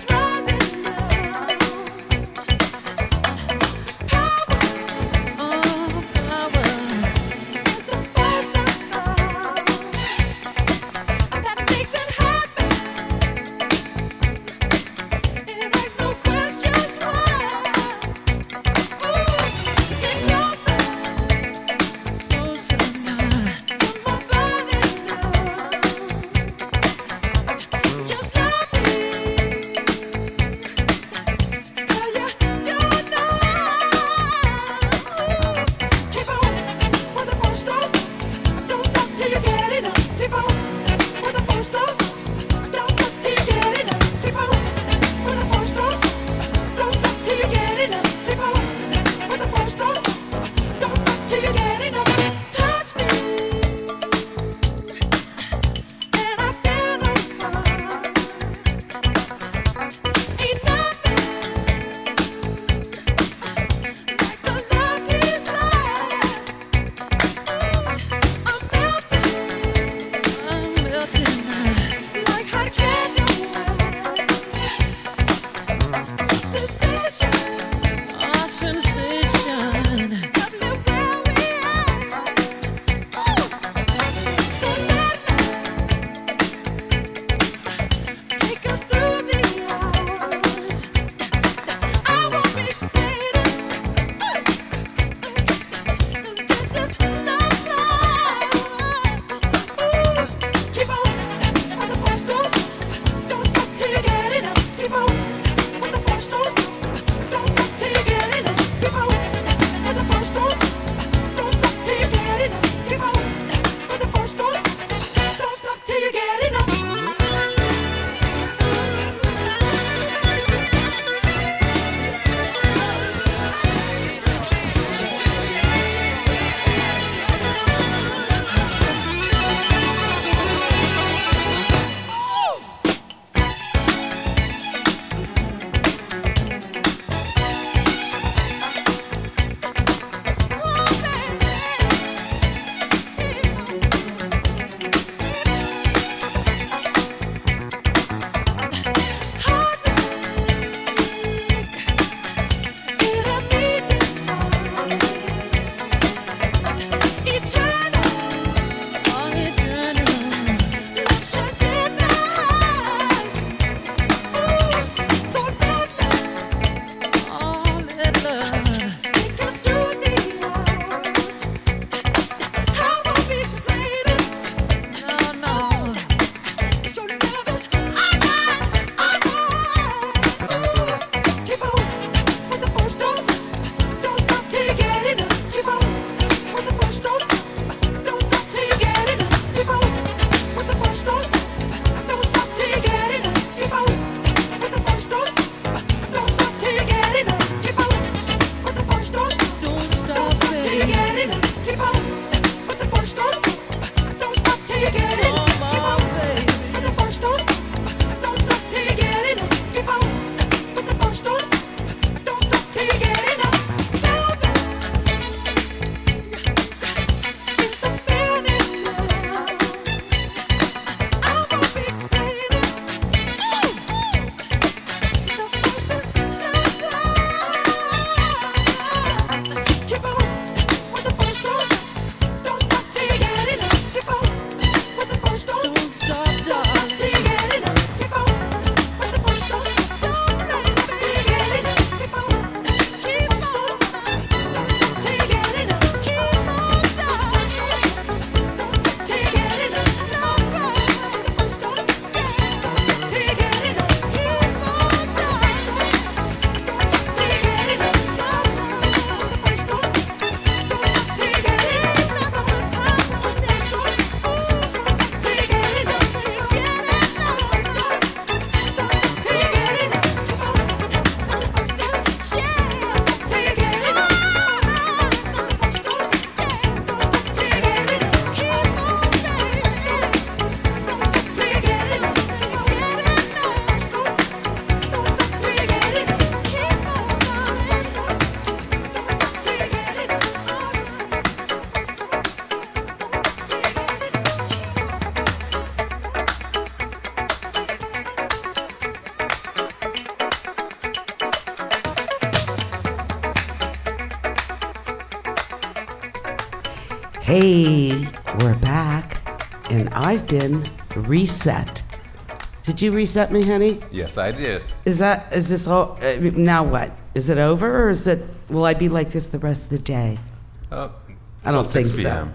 Hey, we're back, and I've been reset. Did you reset me, honey? Yes, I did. Is that, is this all, uh, now what? Is it over, or is it, will I be like this the rest of the day? Uh, I don't think six p m so.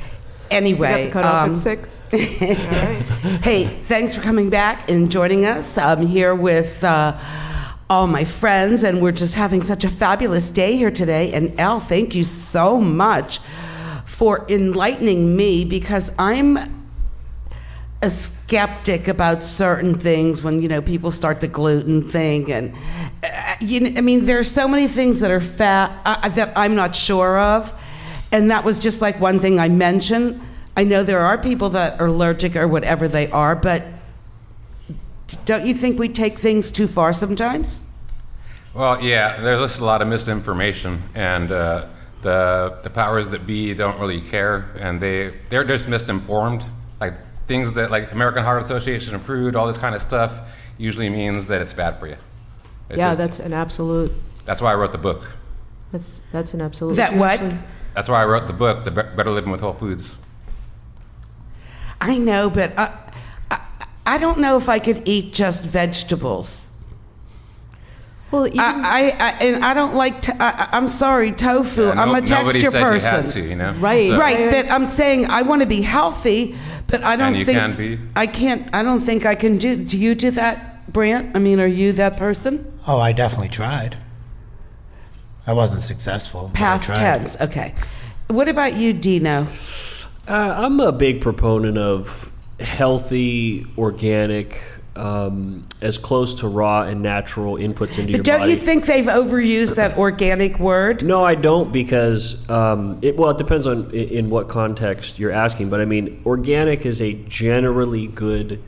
Anyway, You got the cutoff um, at six. All right. hey, thanks for coming back and joining us. I'm here with uh, all my friends, and we're just having such a fabulous day here today. And Elle, thank you so much for enlightening me, because I'm a skeptic about certain things when, you know, people start the gluten thing. And, uh, you know, I mean, there's so many things that are fat uh, that I'm not sure of. And that was just like one thing I mentioned. I know there are people that are allergic or whatever they are, but don't you think we take things too far sometimes? Well, yeah, there's just a lot of misinformation, and uh, the the powers that be don't really care, and they they're just misinformed. Like things that like American Heart Association approved, all this kind of stuff, usually means that it's bad for you. It's Yeah, just- that's an absolute. That's why I wrote the book. That's that's an absolute. That what? That's why I wrote the book, The Be- Better Living with Whole Foods. I know, but I, I, I don't know if I could eat just vegetables. Well, even, I, I, I and I don't like. To, I, I'm sorry, tofu. Yeah, I'm no- a nobody texture said person. you had to, you know? Right. So- Right, but I'm saying I want to be healthy, but I don't you think can be. I can't. I don't think I can do. Do you do that, Brant? I mean, are you that person? Oh, I definitely tried. I wasn't successful. but I Past tried. tense. Okay. What about you, Dino? Uh, I'm a big proponent of healthy, organic, um, as close to raw and natural inputs into your But don't body. you think they've overused that organic word? No, I don't, because um, it, well, it depends on in, in what context you're asking. But I mean, organic is a generally good.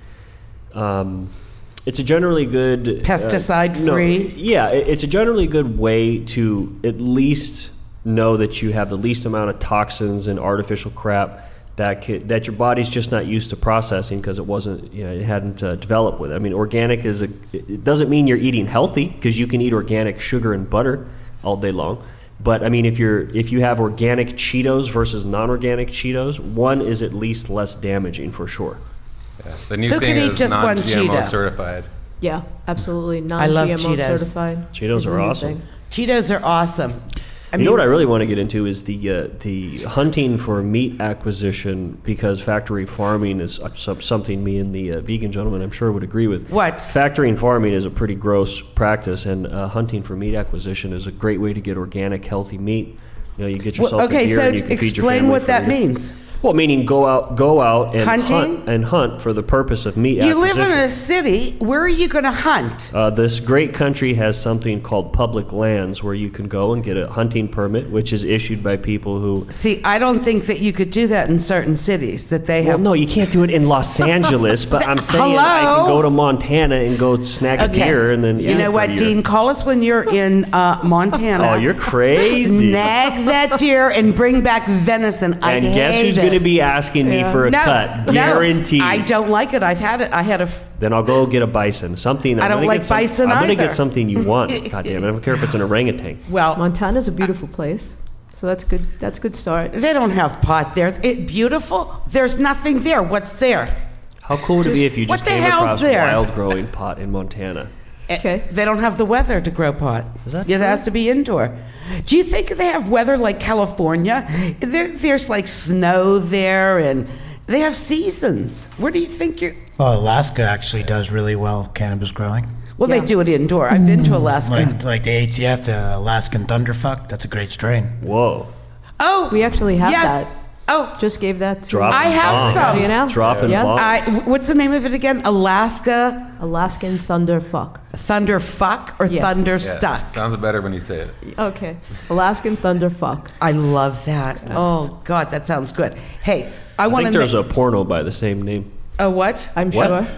Um, it's a generally good uh, Pesticide-free? no, yeah, it, it's a generally good way to at least know that you have the least amount of toxins and artificial crap that could, that your body's just not used to processing because it wasn't, you know, it hadn't uh, developed with it. I mean, organic is a. It doesn't mean you're eating healthy, because you can eat organic sugar and butter all day long. But I mean, if you're if you have organic Cheetos versus non-organic Cheetos, one is at least less damaging for sure. Yeah. The new Who thing can eat is just one non-G M O Cheeto? certified. yeah, absolutely non I G M O love Cheetos. certified. Cheetos is the are new awesome. thing. Cheetos are awesome. I You know what I really want to get into is the uh, the hunting for meat acquisition, because factory farming is some- something me and the uh, vegan gentleman, I'm sure, would agree with. What? Factory and farming is a pretty gross practice, and uh, hunting for meat acquisition is a great way to get organic, healthy meat. You know, you get yourself Well, okay, a deer so and you can feed your explain family what for that a year. means. Well, meaning go out, go out and Hunting? hunt and hunt for the purpose of meat You live acquisition. in a city. Where are you going to hunt? Uh, this great country has something called public lands, where you can go and get a hunting permit, which is issued by people who. See, I don't think that you could do that in certain cities. That they Well, have. no, you can't do it in Los Angeles, but I'm saying I Hello? can go to Montana and go snag a deer, and then you eat know it for what, a year. Dean? Call us when you're in uh, Montana. Oh, you're crazy. Snag that deer and bring back venison. I And guess hate who's it. going to be asking me for a no, cut? no, Guaranteed. I don't like it. I've had it. I had a. F- Then I'll go get a bison. Something. I'm I don't gonna like get some- bison I'm gonna either. get something you want. God damn it! I don't care if it's an orangutan. well, Montana's a beautiful place, so that's good. That's a good start. they don't have pot there. It beautiful. There's nothing there. What's there? How cool would it be if you What just the came hell's across there? wild growing pot in Montana? Okay. They don't have the weather to grow pot. Is that it true? has to be indoor. Do you think they have weather like California? There, there's like snow there, and they have seasons. Where do you think you're? Well, Alaska actually does really well cannabis growing. Well, Yeah. they do it indoor. I've been to Alaska. Like, like the A T F, the Alaskan Thunderfuck, that's a great strain. Whoa! Oh, We actually have yes. that. Oh, Just gave that to Drop I have bombs. some. You know? Dropping Yeah. bombs. I, what's the name of it again? Alaska Alaskan Thunderfuck. Thunderfuck or Yes. Thunderstuck? Yeah, sounds better when you say it. Okay. Alaskan Thunderfuck. I love that. Oh God, that sounds good. Hey, I I want think to. there's a porno by the same name. A what? I'm What? sure.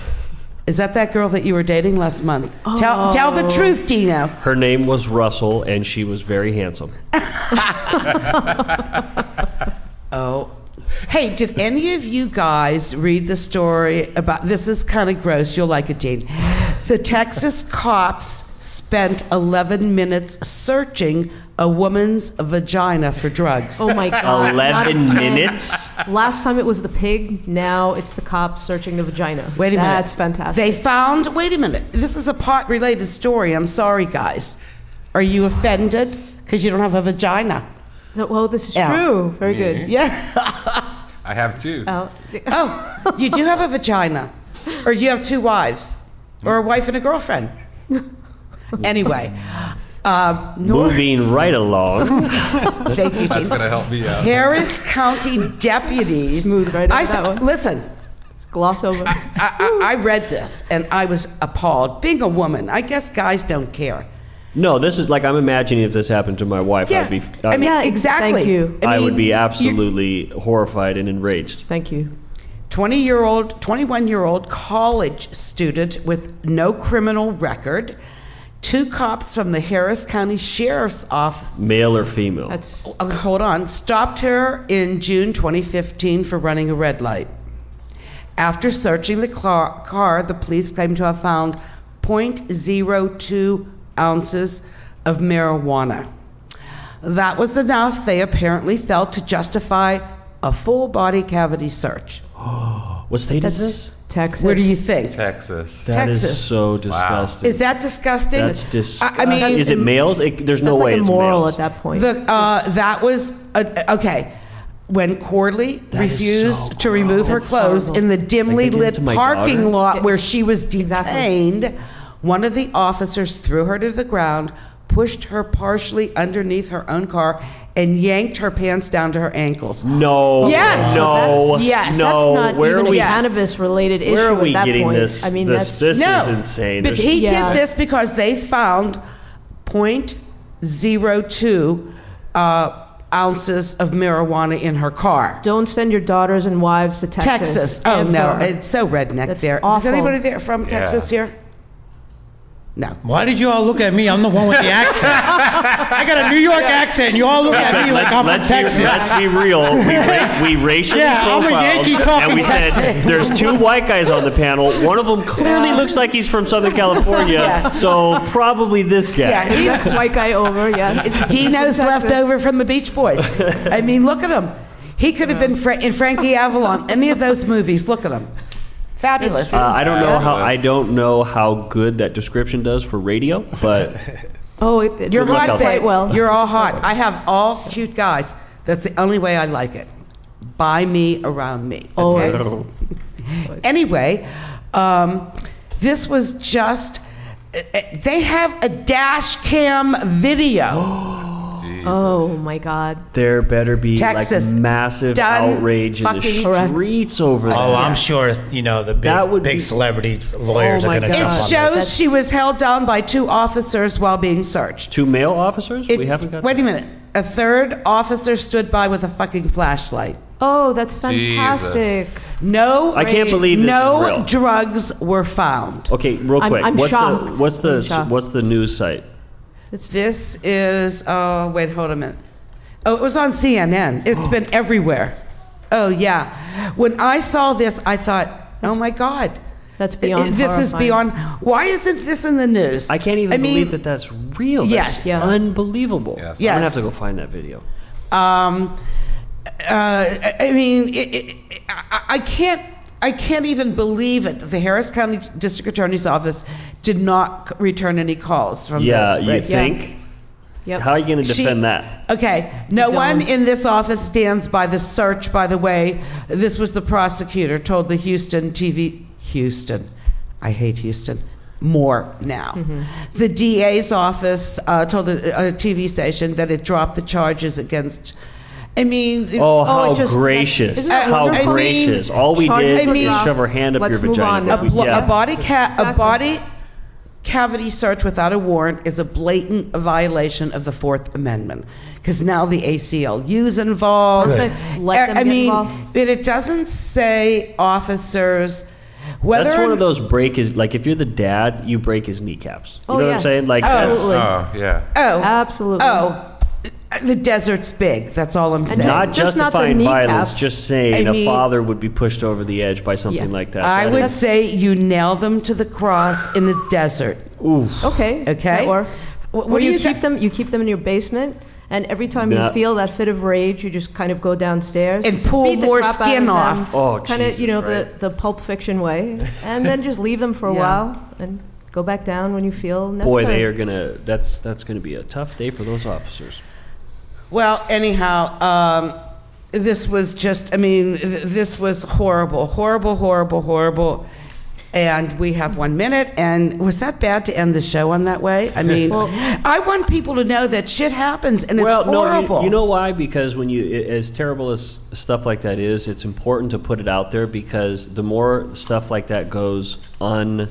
Is that that girl that you were dating last month? Tell tell the truth, Dino. Her name was Russell, and she was very handsome. Oh. Hey, did any of you guys read the story about this? Is kind of gross. You'll like it, Dean. The Texas cops spent eleven minutes searching a woman's vagina for drugs. Oh my God. Eleven Not- minutes. Last time it was the pig. Now it's the cops searching the vagina. Wait a minute. That's fantastic. They found, wait a minute. This is a pot related story. I'm sorry, guys. Are you offended? Because you don't have a vagina. No, well, this is Yeah. true. Very good. Yeah. I have two. Oh, Oh, you do have a vagina. Or do you have two wives? Or a wife and a girlfriend? Anyway. Uh, Nor- Moving right along. Thank you, That's Dean. going to help me out. Harris County deputies. Smooth right over I that saw- one. Listen, gloss over. I, I, I read this and I was appalled. Being a woman, I guess guys don't care. No, this is like I'm imagining if this happened to my wife, Yeah, I'd be. I mean, Yeah, exactly. thank you. I mean, would be you- absolutely horrified and enraged. Thank you. twenty-year-old, twenty-one-year-old college student with no criminal record. Two cops from the Harris County Sheriff's Office, Male or female? That's oh, hold on, stopped her in June twenty fifteen for running a red light. After searching the car, car the police claim to have found zero point zero two ounces of marijuana. That was enough, they apparently felt, to justify a full body cavity search. What state is this? Texas. Where do you think? Texas. That is Texas. so disgusting. Is that disgusting? That's disgusting. I, I mean, is it males? It, there's no That's way like it's immoral males. at that point. The, uh, that was uh, okay. When Corley That is refused so to remove her It's clothes horrible. in the dimly Like they did lit to my parking daughter? lot where she was Exactly. detained, one of the officers threw her to the ground, pushed her partially underneath her own car, and yanked her pants down to her ankles. No. Yes. No. That's- Yes. No. That's not Where even are we? a cannabis-related issue Where are we at that getting point. this? I mean, this, that's this No, is insane. but There's- he Yeah. did this because they found point zero two uh, ounces of marijuana in her car. don't send your daughters and wives to Texas. Texas. Oh no, ever. it's so redneck That's there. Is awful. anybody there from Texas here? No. Why did you all look at me? I'm the one with the accent. I got a New York accent. You all look at me like I'm from let's Texas. Be, let's be real. We, ra- we racially Yeah, I'm a profiled, Yankee talking and we said Texan. there's two white guys on the panel. One of them clearly looks like he's from Southern California, Yeah. so probably this guy. Yeah, he's That's white guy over, yeah. Dino's From left Texas. over from the Beach Boys. I mean, look at him. He could have been Fra- in Frankie Avalon, any of those movies. Look at him. Fabulous. Uh, I don't know how I Fabulous. don't know how good that description does for radio, but Oh, it, it You're look hot, out. babe. quite well. You're all hot. I have all cute guys. That's the only way I like it. By me, around me. Okay? Always. Anyway, um, this was just. uh, uh, They have a dash cam video. Oh my God. there better be Texas. like massive Done. outrage in the Fucking correct. streets over that. Oh, I'm sure, you know, the big, That would big be- celebrity lawyers Oh, are my going to God. jump It on shows this. she was held down by two officers while being searched. Two male officers? we It's- haven't got wait that. a minute. A third officer stood by with a fucking flashlight. Oh, that's fantastic. No, I can't believe this no is real. drugs were found. Okay, real I'm- quick. I'm what's shocked. the what's I'm the shocked. what's the news site? This is, oh, wait, hold a minute. Oh, it was on C N N. It's been everywhere. Oh, yeah. When I saw this, I thought, oh my God. That's beyond This is horrifying. beyond. Why isn't this in the news? I can't even I mean, believe that that's real. Yes. That's Yes. unbelievable. Yes. I'm gonna have Yes. to go find that video. Um, uh, I I mean, it, it, I, I can't. I can't even believe it. The Harris County District Attorney's Office did not c- return any calls from. Yeah, the, you right. think? Yep. How are you going to She- defend that? Okay, no Don't. one in this office stands by the search, by the way. This was the prosecutor told the Houston T V, Houston, I hate Houston, more now. Mm-hmm. The D A's office uh, told the uh, T V station that it dropped the charges against, I mean. Oh, how it just- gracious. isn't that How wonderful? gracious. All we Charge- did I mean- is shove our hand up Let's your move vagina. on What now. we- A, blo- yeah. a body ca- a Exactly. body cavity search without a warrant is a blatant violation of the Fourth Amendment because now the A C L U's involved. Perfect. Let them I get mean, involved. but it doesn't say officers. Whether That's one of those break his like if you're the dad, you break his kneecaps. You Oh, know what I'm yes. saying? Like Absolutely. that's Oh, yeah. Oh, Absolutely. Oh, the desert's big. That's all I'm saying. just- not just not the justifying violence, kneecaps. just saying I a mean- father would be pushed over the edge by something Yeah. like that. I That would is- say you nail them to the cross in the desert. Okay. Okay. That works. Wh- what Or do you, you keep thi- them. You keep them in your basement, and every time Yeah. you feel that fit of rage, you just kind of go downstairs And pull beat the more crap out skin of them, off. Oh, kind of, Jesus, you know, right. the the Pulp Fiction way, and then just leave them for a Yeah. while and go back down when you feel necessary. Boy, they are gonna. That's that's gonna be a tough day for those officers. Well, anyhow, um, this was just, I mean, th- this was horrible, horrible, horrible, horrible. And we have one minute. And was that bad to end the show on that way? I mean, Well- I want people to know that shit happens and it's well, horrible. no, you, you know why? Because when you, i- as terrible as stuff like that is, it's important to put it out there because the more stuff like that goes un,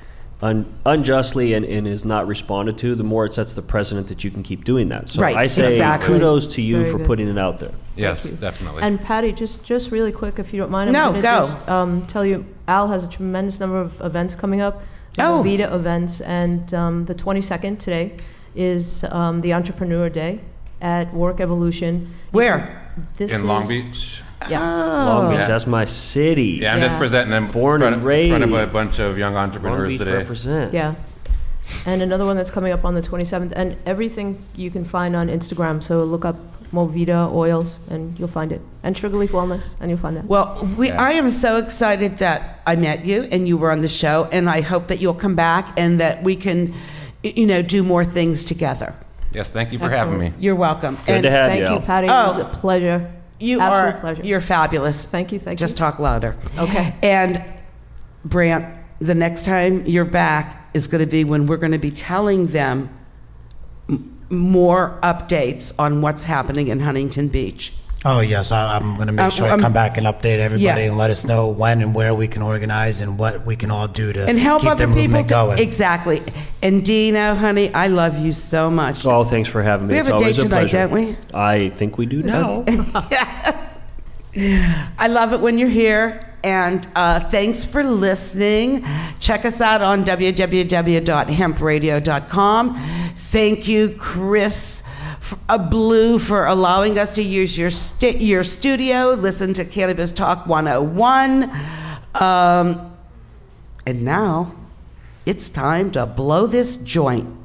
un unjustly and, and is not responded to, the more it sets the precedent that you can keep doing that. So Right, I say exactly. kudos to you Very for good. putting it out there. Yes, definitely. And Patty, just just really quick, if you don't mind, I'm No, going to go. just um, tell you, Al has a tremendous number of events coming up. The Oh. Vita events, and um, the twenty-second today is um, the Entrepreneur Day at Work Evolution. Where? This in is, Long Beach. Yeah. Long Beach, Yeah. that's my city. Yeah, I'm just Yeah. presenting in Born front, and of, front of a raised. bunch of young Long entrepreneurs Beach today. represent. Yeah. and another one that's coming up on the twenty-seventh. And everything you can find on Instagram. So look up Movida Oils, and you'll find it. And Sugarleaf Wellness, and you'll find it. Well, we, Yeah. I am so excited that I met you and you were on the show, and I hope that you'll come back and that we can, y- you know, do more things together. Yes, thank you for having me. You're welcome. Good and to have Thank you. you, Al. Patty. Oh. It was a pleasure. You Absolute are, pleasure. you're fabulous. Thank you, thank Just you. talk louder. Okay. And Brant, the next time you're back is going to be when we're going to be telling them m- more updates on what's happening in Huntington Beach. Oh, yes. I, I'm going to make Um, sure I um, come back and update everybody yeah. and let us know when and where we can organize and what we can all do to And help keep other the people. movement To, going. exactly. And Dino, honey, I love you so much. Oh, thanks for having me. We It's have a always date a tonight, pleasure. don't we? I think we do now. I love it when you're here. And uh, thanks for listening. Check us out on w w w dot hemp radio dot com. Thank you, Chris f- uh, Blue, for allowing us to use your sti- your studio. Listen to Cannabis Talk one oh one. Um, and now it's time to blow this joint.